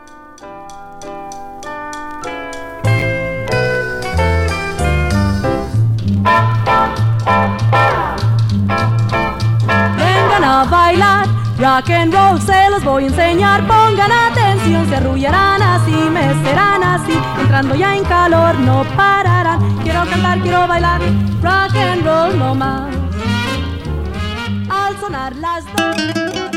Vengan a bailar, rock and roll se los voy a enseñar. Pongan atención, se arrullarán así, me serán así. Entrando ya en calor no pararán. Quiero cantar, quiero bailar, rock and roll no más. Al sonar las dos.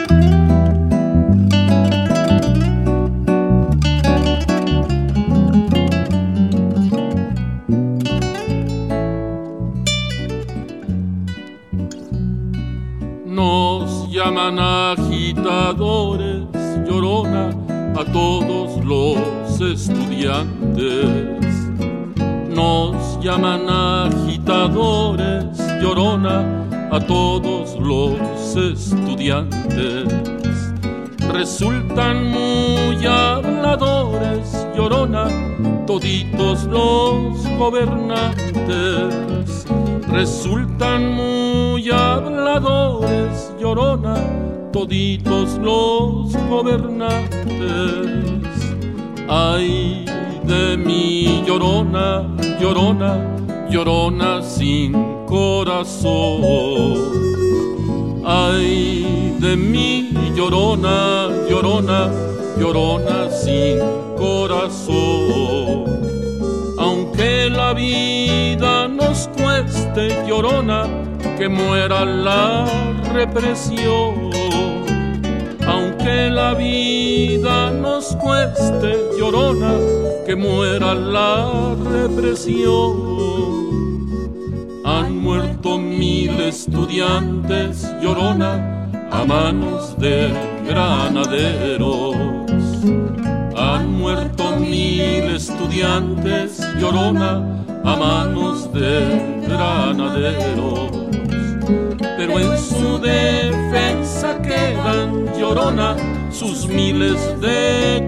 Nos llaman agitadores, llorona, a todos los estudiantes. Nos llaman agitadores, llorona, a todos los estudiantes. Resultan muy habladores, llorona, toditos los gobernantes. Resultan muy habladores, llorona, toditos los gobernantes. Ay de mí, llorona, llorona, llorona sin corazón. Ay de mí, llorona, llorona, llorona sin corazón. Aunque la vida nos cueste, llorona, que muera la represión. Aunque la vida nos cueste, llorona, que muera la represión. Han muerto 1000 estudiantes, llorona, a manos de granaderos. Han muerto 1000 estudiantes, Llorona, a manos de granaderos. Pero en su defensa quedan, Llorona, sus miles de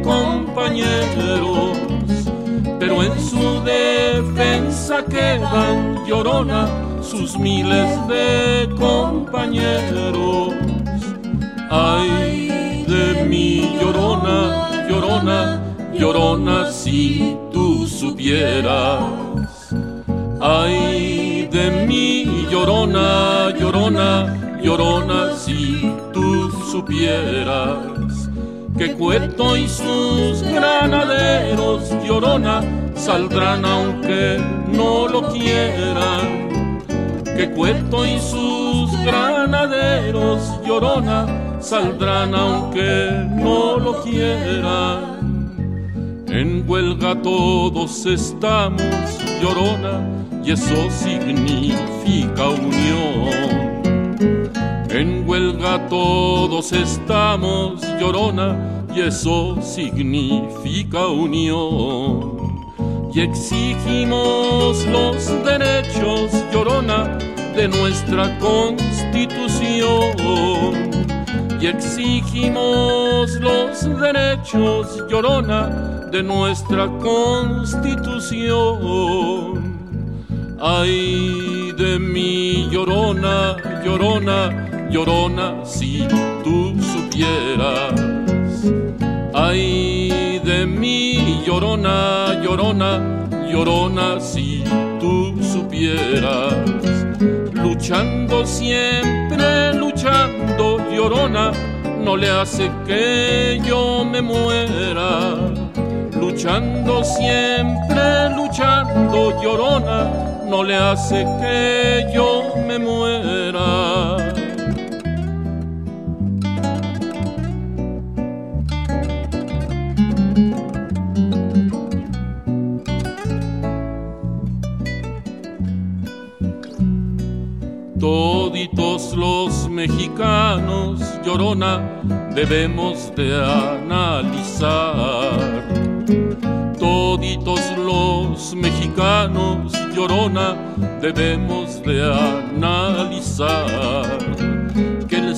compañeros. Pero en su defensa quedan, Llorona, sus miles de compañeros. Ay de mí, Llorona, Llorona, Llorona, si tú supieras. Ay de mí, Llorona, Llorona, Llorona, si tú supieras que Cueto y sus granaderos, Llorona, saldrán aunque no lo quieran. Que Cueto y sus granaderos, Llorona, saldrán aunque no lo quieran. En huelga todos estamos, Llorona, y eso significa unión. En huelga todos estamos, Llorona, y eso significa unión. Y exigimos los derechos, Llorona, de nuestra Constitución. Y exigimos los derechos, Llorona, de nuestra Constitución. Ay de mí, Llorona, Llorona, Llorona, si tú supieras. Ay de mí, Llorona, Llorona, Llorona, si tú supieras. Luchando siempre, luchando, Llorona, no le hace que yo me muera. Luchando siempre, luchando, Llorona, no le hace que yo me muera. Toditos los mexicanos, Llorona, debemos de analizar. Toditos los mexicanos, Llorona, debemos de analizar que el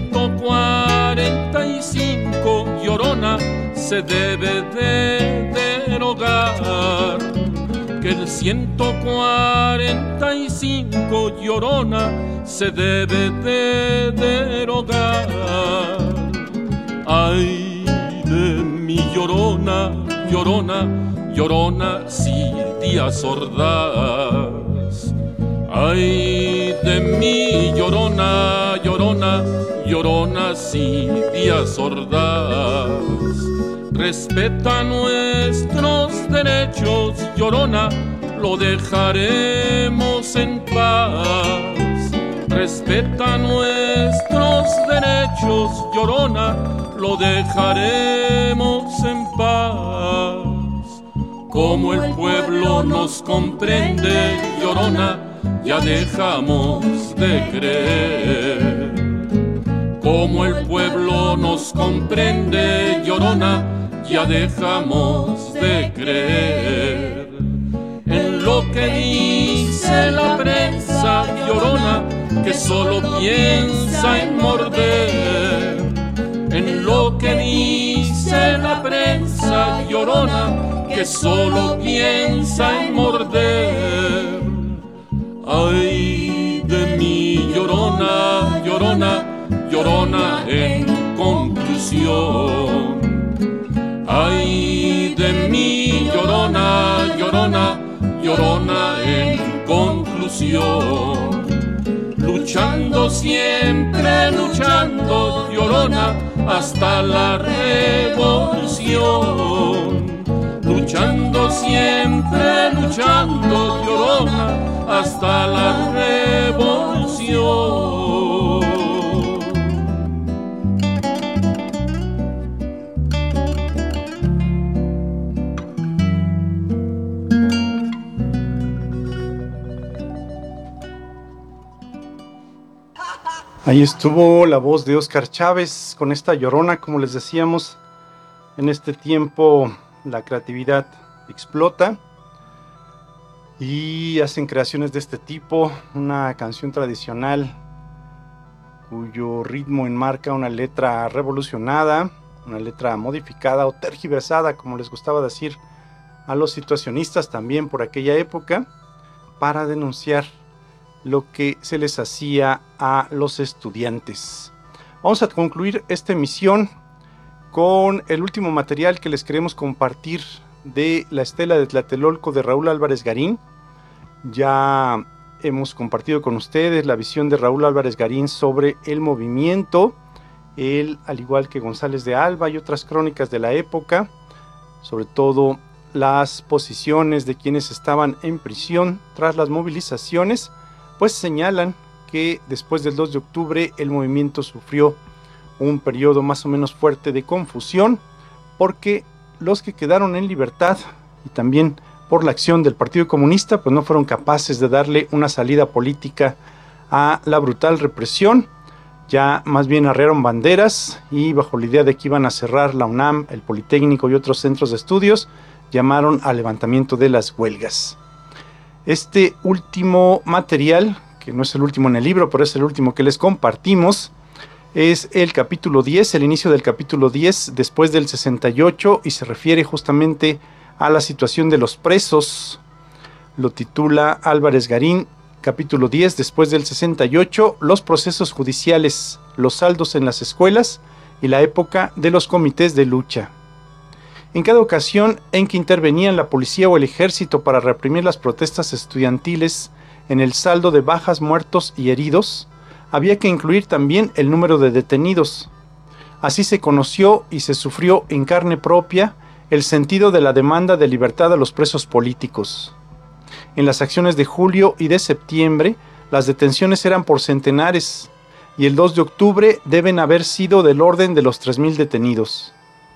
145, Llorona, se debe de derogar. Que el 145, Llorona, se debe de derogar. Ay de mi Llorona, Llorona, Llorona, si Díaz Ordaz. Ay de mí, Llorona, Llorona, Llorona, si Díaz Ordaz. Respeta nuestros derechos, Llorona, lo dejaremos en paz. Respeta nuestros derechos, Llorona, lo dejaremos en paz. Como el pueblo nos comprende, Llorona, ya dejamos de creer. Como el pueblo nos comprende, Llorona, ya dejamos de creer. En lo que dice la prensa, Llorona, que solo piensa en morder. En lo que dice la prensa, Llorona, que solo piensa en morder. Ay de mí, Llorona, Llorona, Llorona, en conclusión. Ay de mí, Llorona, Llorona, Llorona, en conclusión. Luchando siempre, luchando, Llorona, hasta la revolución. Luchando siempre, luchando, Llorona, hasta la revolución. Ahí estuvo la voz de Óscar Chávez con esta Llorona. Como les decíamos, en este tiempo la creatividad explota y hacen creaciones de este tipo. Una canción tradicional cuyo ritmo enmarca una letra revolucionada, una letra modificada o tergiversada, como les gustaba decir a los situacionistas también por aquella época, para denunciar lo que se les hacía a los estudiantes. Vamos a concluir esta emisión con el último material que les queremos compartir de La Estela de Tlatelolco de Raúl Álvarez Garín. Ya hemos compartido con ustedes la visión de Raúl Álvarez Garín sobre el movimiento. Él, al igual que González de Alba y otras crónicas de la época, sobre todo las posiciones de quienes estaban en prisión tras las movilizaciones, pues señalan que después del 2 de octubre el movimiento sufrió un periodo más o menos fuerte de confusión, porque los que quedaron en libertad y también por la acción del Partido Comunista, pues no fueron capaces de darle una salida política a la brutal represión. Ya más bien arrearon banderas y bajo la idea de que iban a cerrar la UNAM, el Politécnico y otros centros de estudios, llamaron al levantamiento de las huelgas. Este último material, que no es el último en el libro, pero es el último que les compartimos, es el capítulo 10, el inicio del capítulo 10, después del 68, y se refiere justamente a la situación de los presos. Lo titula Álvarez Garín, capítulo 10, después del 68, los procesos judiciales, los saldos en las escuelas y la época de los comités de lucha. En cada ocasión en que intervenían la policía o el ejército para reprimir las protestas estudiantiles, en el saldo de bajas, muertos y heridos, había que incluir también el número de detenidos. Así se conoció y se sufrió en carne propia el sentido de la demanda de libertad a los presos políticos. En las acciones de julio y de septiembre, las detenciones eran por centenares, y el 2 de octubre deben haber sido del orden de los 3,000 detenidos.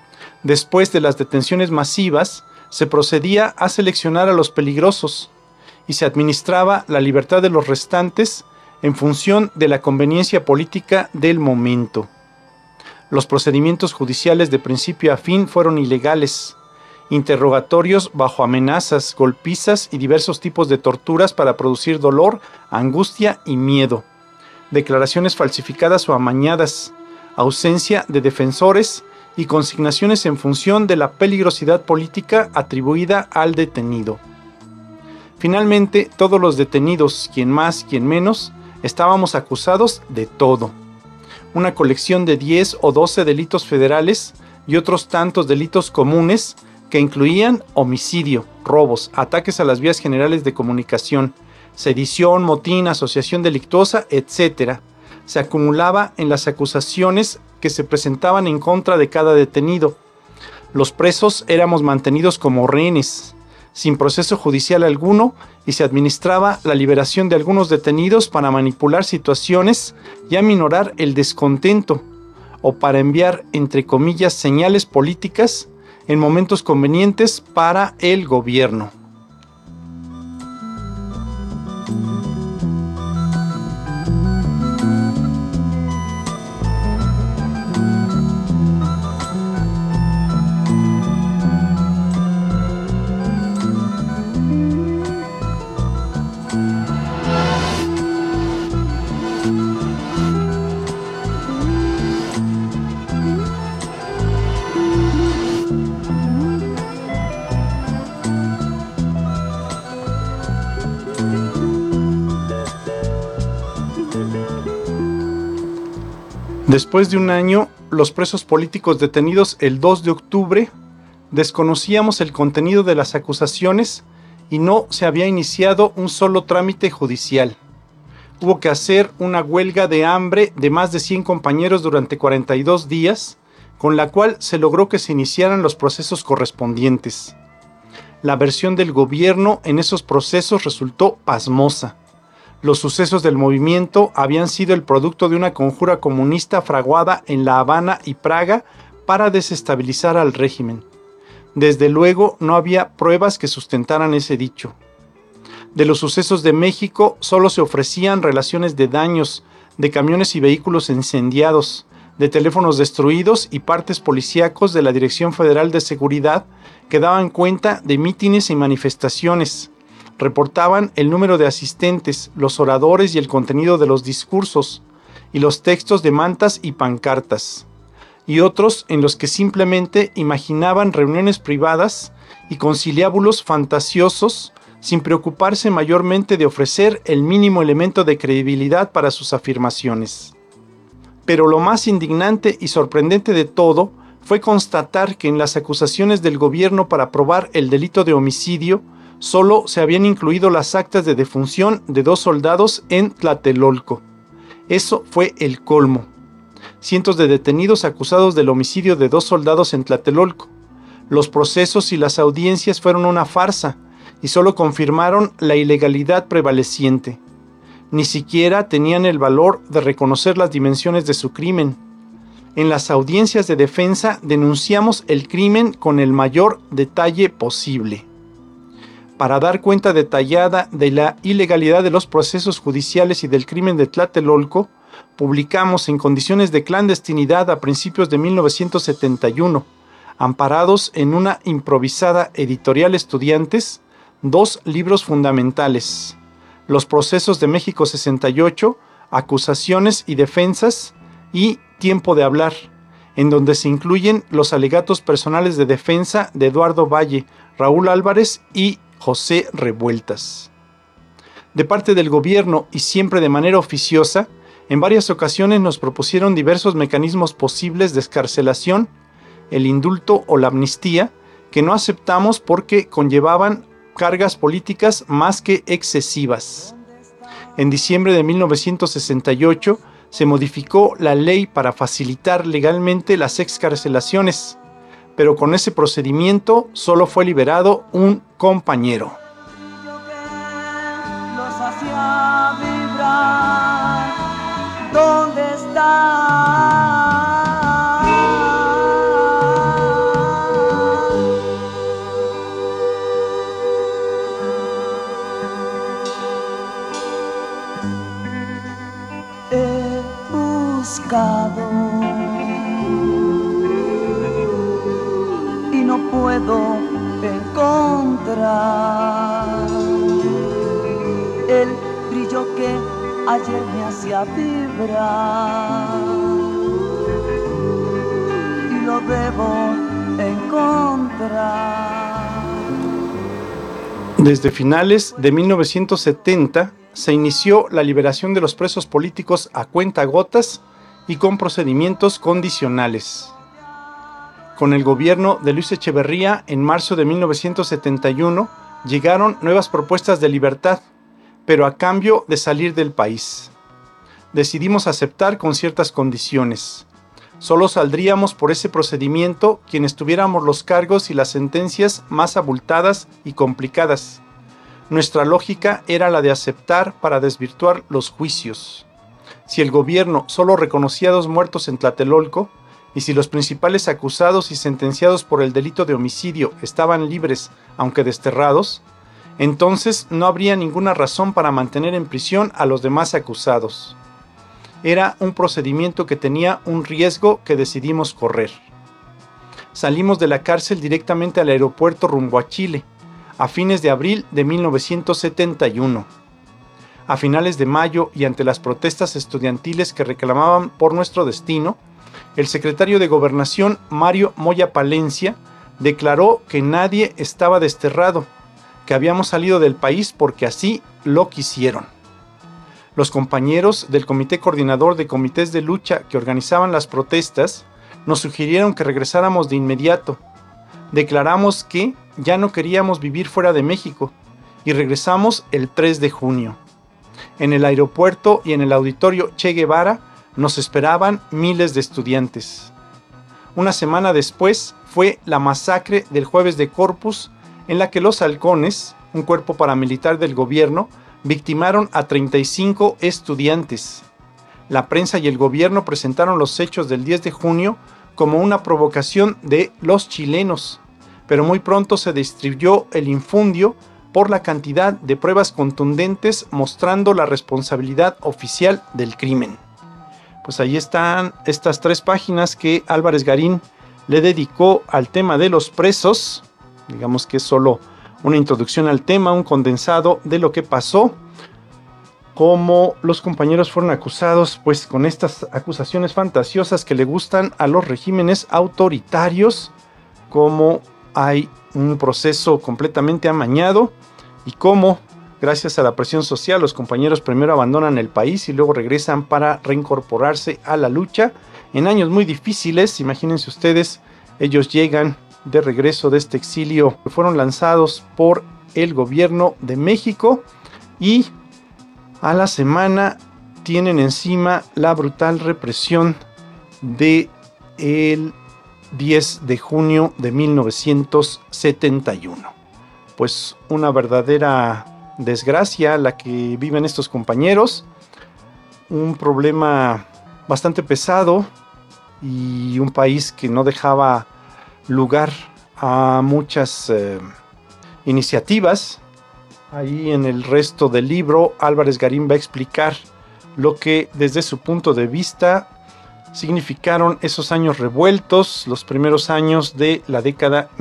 Después de las detenciones masivas, se procedía a seleccionar a los peligrosos y se administraba la libertad de los restantes en función de la conveniencia política del momento. Los procedimientos judiciales de principio a fin fueron ilegales. Interrogatorios bajo amenazas, golpizas y diversos tipos de torturas para producir dolor, angustia y miedo. Declaraciones falsificadas o amañadas, ausencia de defensores y consignaciones en función de la peligrosidad política atribuida al detenido. Finalmente, todos los detenidos, quien más, quien menos, estábamos acusados de todo. Una colección de 10 o 12 delitos federales y otros tantos delitos comunes que incluían homicidio, robos, ataques a las vías generales de comunicación, sedición, motín, asociación delictuosa, etc. Se acumulaba en las acusaciones que se presentaban en contra de cada detenido. Los presos éramos mantenidos como rehenes, sin proceso judicial alguno, y se administraba la liberación de algunos detenidos para manipular situaciones y aminorar el descontento, o para enviar, entre comillas, señales políticas en momentos convenientes para el gobierno. Después de un año, los presos políticos detenidos el 2 de octubre, desconocíamos el contenido de las acusaciones y no se había iniciado un solo trámite judicial. Hubo que hacer una huelga de hambre de más de 100 compañeros durante 42 días, con la cual se logró que se iniciaran los procesos correspondientes. La versión del gobierno en esos procesos resultó pasmosa. Los sucesos del movimiento habían sido el producto de una conjura comunista fraguada en La Habana y Praga para desestabilizar al régimen. Desde luego no había pruebas que sustentaran ese dicho. De los sucesos de México solo se ofrecían relaciones de daños, de camiones y vehículos incendiados, de teléfonos destruidos y partes policíacos de la Dirección Federal de Seguridad que daban cuenta de mítines y manifestaciones. Reportaban el número de asistentes, los oradores y el contenido de los discursos, y los textos de mantas y pancartas. Y otros en los que simplemente imaginaban reuniones privadas y conciliábulos fantasiosos sin preocuparse mayormente de ofrecer el mínimo elemento de credibilidad para sus afirmaciones. Pero lo más indignante y sorprendente de todo fue constatar que en las acusaciones del gobierno para probar el delito de homicidio solo se habían incluido las actas de defunción de 2 soldados en Tlatelolco. Eso fue el colmo. Cientos de detenidos acusados del homicidio de 2 soldados en Tlatelolco. Los procesos y las audiencias fueron una farsa y solo confirmaron la ilegalidad prevaleciente. Ni siquiera tenían el valor de reconocer las dimensiones de su crimen. En las audiencias de defensa denunciamos el crimen con el mayor detalle posible. Para dar cuenta detallada de la ilegalidad de los procesos judiciales y del crimen de Tlatelolco, publicamos en condiciones de clandestinidad a principios de 1971, amparados en una improvisada editorial Estudiantes, 2 libros fundamentales: Los procesos de México 68, Acusaciones y defensas, y Tiempo de hablar, en donde se incluyen los alegatos personales de defensa de Eduardo Valle, Raúl Álvarez y José Revueltas. De parte del gobierno y siempre de manera oficiosa, en varias ocasiones nos propusieron diversos mecanismos posibles de excarcelación, el indulto o la amnistía, que no aceptamos porque conllevaban cargas políticas más que excesivas. En diciembre de 1968 se modificó la ley para facilitar legalmente las excarcelaciones, pero con ese procedimiento solo fue liberado un compañero. Los hacía vibrar. ¿Dónde está? He buscado y no puedo encontrar el brillo que ayer me hacía vibrar, y lo debo encontrar. Desde finales de 1970 se inició la liberación de los presos políticos a cuentagotas y con procedimientos condicionales. Con el gobierno de Luis Echeverría, en marzo de 1971, llegaron nuevas propuestas de libertad, pero a cambio de salir del país. Decidimos aceptar con ciertas condiciones. Solo saldríamos por ese procedimiento quienes tuviéramos los cargos y las sentencias más abultadas y complicadas. Nuestra lógica era la de aceptar para desvirtuar los juicios. Si el gobierno solo reconocía 2 muertos en Tlatelolco, y si los principales acusados y sentenciados por el delito de homicidio estaban libres, aunque desterrados, entonces no habría ninguna razón para mantener en prisión a los demás acusados. Era un procedimiento que tenía un riesgo que decidimos correr. Salimos de la cárcel directamente al aeropuerto rumbo a Chile, a fines de abril de 1971. A finales de mayo, y ante las protestas estudiantiles que reclamaban por nuestro destino, el secretario de Gobernación, Mario Moya Palencia, declaró que nadie estaba desterrado, que habíamos salido del país porque así lo quisieron. Los compañeros del Comité Coordinador de Comités de Lucha que organizaban las protestas nos sugirieron que regresáramos de inmediato. Declaramos que ya no queríamos vivir fuera de México y regresamos el 3 de junio. En el aeropuerto y en el auditorio Che Guevara nos esperaban miles de estudiantes. Una semana después fue la masacre del Jueves de Corpus, en la que los halcones, un cuerpo paramilitar del gobierno, victimaron a 35 estudiantes. La prensa y el gobierno presentaron los hechos del 10 de junio como una provocación de los chilenos, pero muy pronto se distribuyó el infundio por la cantidad de pruebas contundentes mostrando la responsabilidad oficial del crimen. pues ahí están estas 3 páginas que Álvarez Garín le dedicó al tema de los presos. Digamos que es solo una introducción al tema, un condensado de lo que pasó, cómo los compañeros fueron acusados, pues con estas acusaciones fantasiosas que le gustan a los regímenes autoritarios, cómo hay un proceso completamente amañado y cómo, gracias a la presión social, los compañeros primero abandonan el país y luego regresan para reincorporarse a la lucha en años muy difíciles. Imagínense ustedes, ellos llegan de regreso de este exilio, que fueron lanzados por el gobierno de México, y a la semana tienen encima la brutal represión de el 10 de junio de 1971. Pues una verdadera desgracia la que viven estos compañeros, un problema bastante pesado y un país que no dejaba lugar a muchas iniciativas. Ahí en el resto del libro Álvarez Garín va a explicar lo que desde su punto de vista significaron esos años revueltos, los primeros años de la década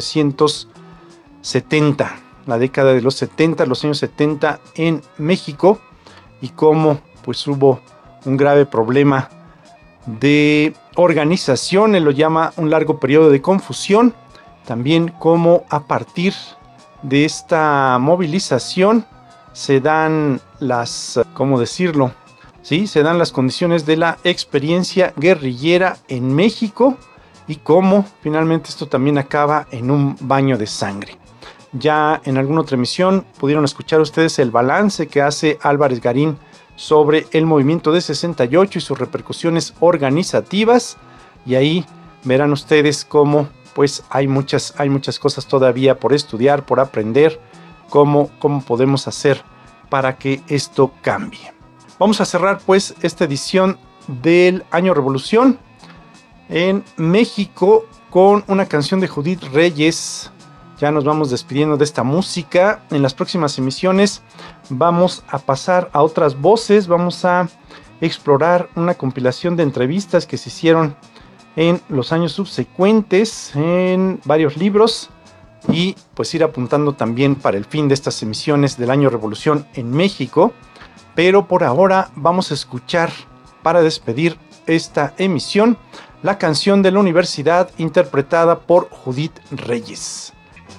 1970, la década de los 70, los años 70 en México, y cómo pues hubo un grave problema de organización. Él lo llama un largo periodo de confusión. También cómo a partir de esta movilización se dan las, ¿cómo decirlo? Sí, se dan las condiciones de la experiencia guerrillera en México, y cómo finalmente esto también acaba en un baño de sangre. Ya en alguna otra emisión pudieron escuchar ustedes el balance que hace Álvarez Garín sobre el movimiento de 68 y sus repercusiones organizativas, y ahí verán ustedes cómo pues hay muchas cosas todavía por estudiar, por aprender, cómo podemos hacer para que esto cambie. Vamos a cerrar pues esta edición del Año Revolución en México con una canción de Judith Reyes. Ya nos vamos despidiendo de esta música. En las próximas emisiones vamos a pasar a otras voces. Vamos a explorar una compilación de entrevistas que se hicieron en los años subsecuentes en varios libros, y pues ir apuntando también para el fin de estas emisiones del Año Revolución en México. Pero por ahora vamos a escuchar, para despedir esta emisión, la canción de la universidad interpretada por Judith Reyes.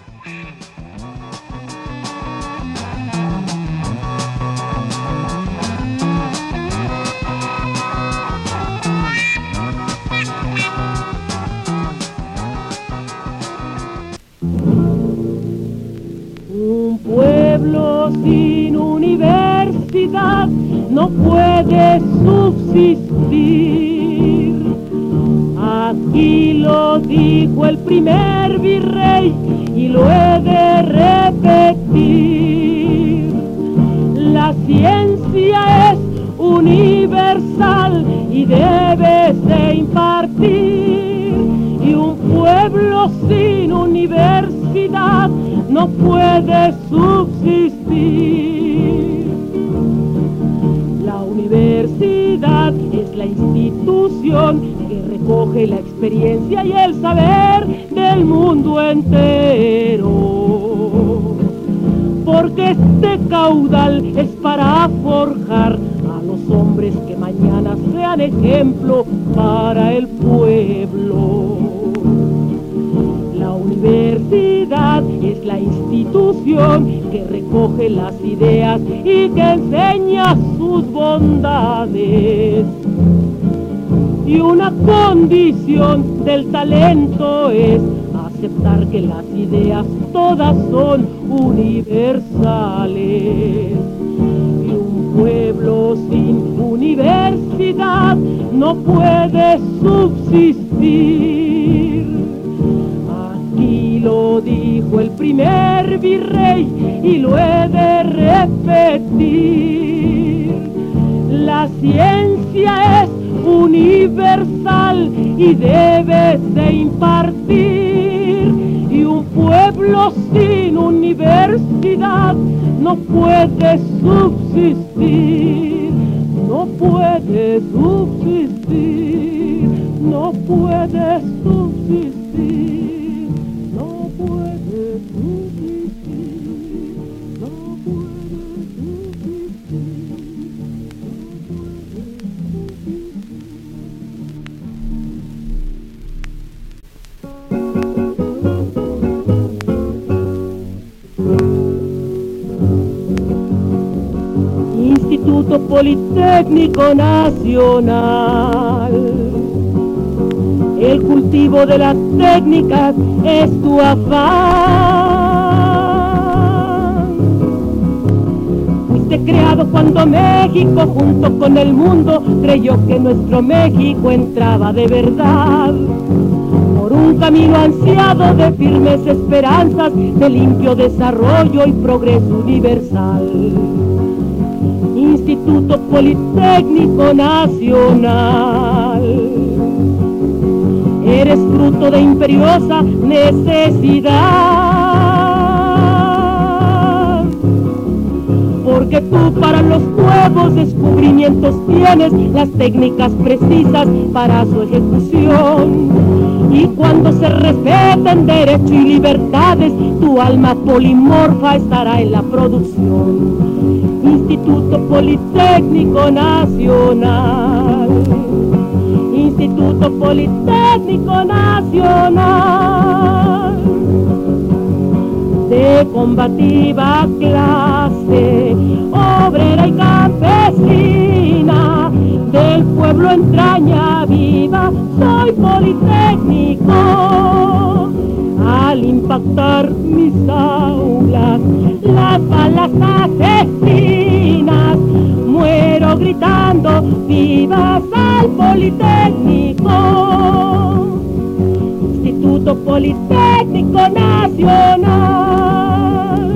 Un pueblo sin universidad no puede subsistir. Aquí lo dijo el primer virrey y lo he de repetir. La ciencia es universal y debes de impartir. Y un pueblo sin universidad no puede subsistir. La universidad es la institución que recoge la experiencia y el saber del mundo entero. Porque este caudal es para forjar a los hombres que mañana sean ejemplo para el pueblo. La universidad es la institución que recoge las ideas y que enseña sus bondades. Y una condición del talento es aceptar que las ideas todas son universales. Y un pueblo sin universidad no puede subsistir. Aquí lo dijo el primer virrey y lo he de repetir. La ciencia es universal y debes de impartir. Y un pueblo sin universidad no puede subsistir. no puede subsistir, no puede subsistir, no puede subsistir, no puede subsistir. Instituto Politécnico Nacional, el cultivo de las técnicas es tu afán. Fuiste creado cuando México junto con el mundo creyó que nuestro México entraba de verdad por un camino ansiado de firmes esperanzas, de limpio desarrollo y progreso universal. Instituto Politécnico Nacional, eres fruto de imperiosa necesidad, porque tú para los nuevos descubrimientos tienes las técnicas precisas para su ejecución. Y cuando se respeten derechos y libertades, tu alma polimorfa estará en la producción. Instituto Politécnico Nacional, Instituto Politécnico Nacional, de combativa clase, obrera y campesina, del pueblo entraña viva, soy politécnico. Al impactar mis aulas, las balas asesinas, muero gritando, ¡vivas al Politécnico! Instituto Politécnico Nacional.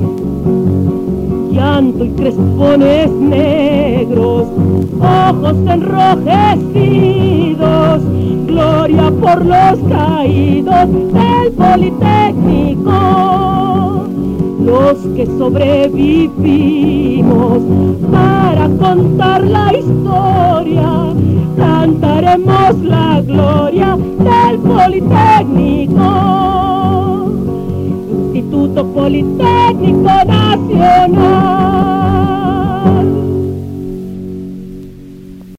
Llanto y crespones negros, ojos enrojecidos, gloria por los caídos del Politécnico. Los que sobrevivimos para contar la historia, cantaremos la gloria del Politécnico. Instituto Politécnico Nacional.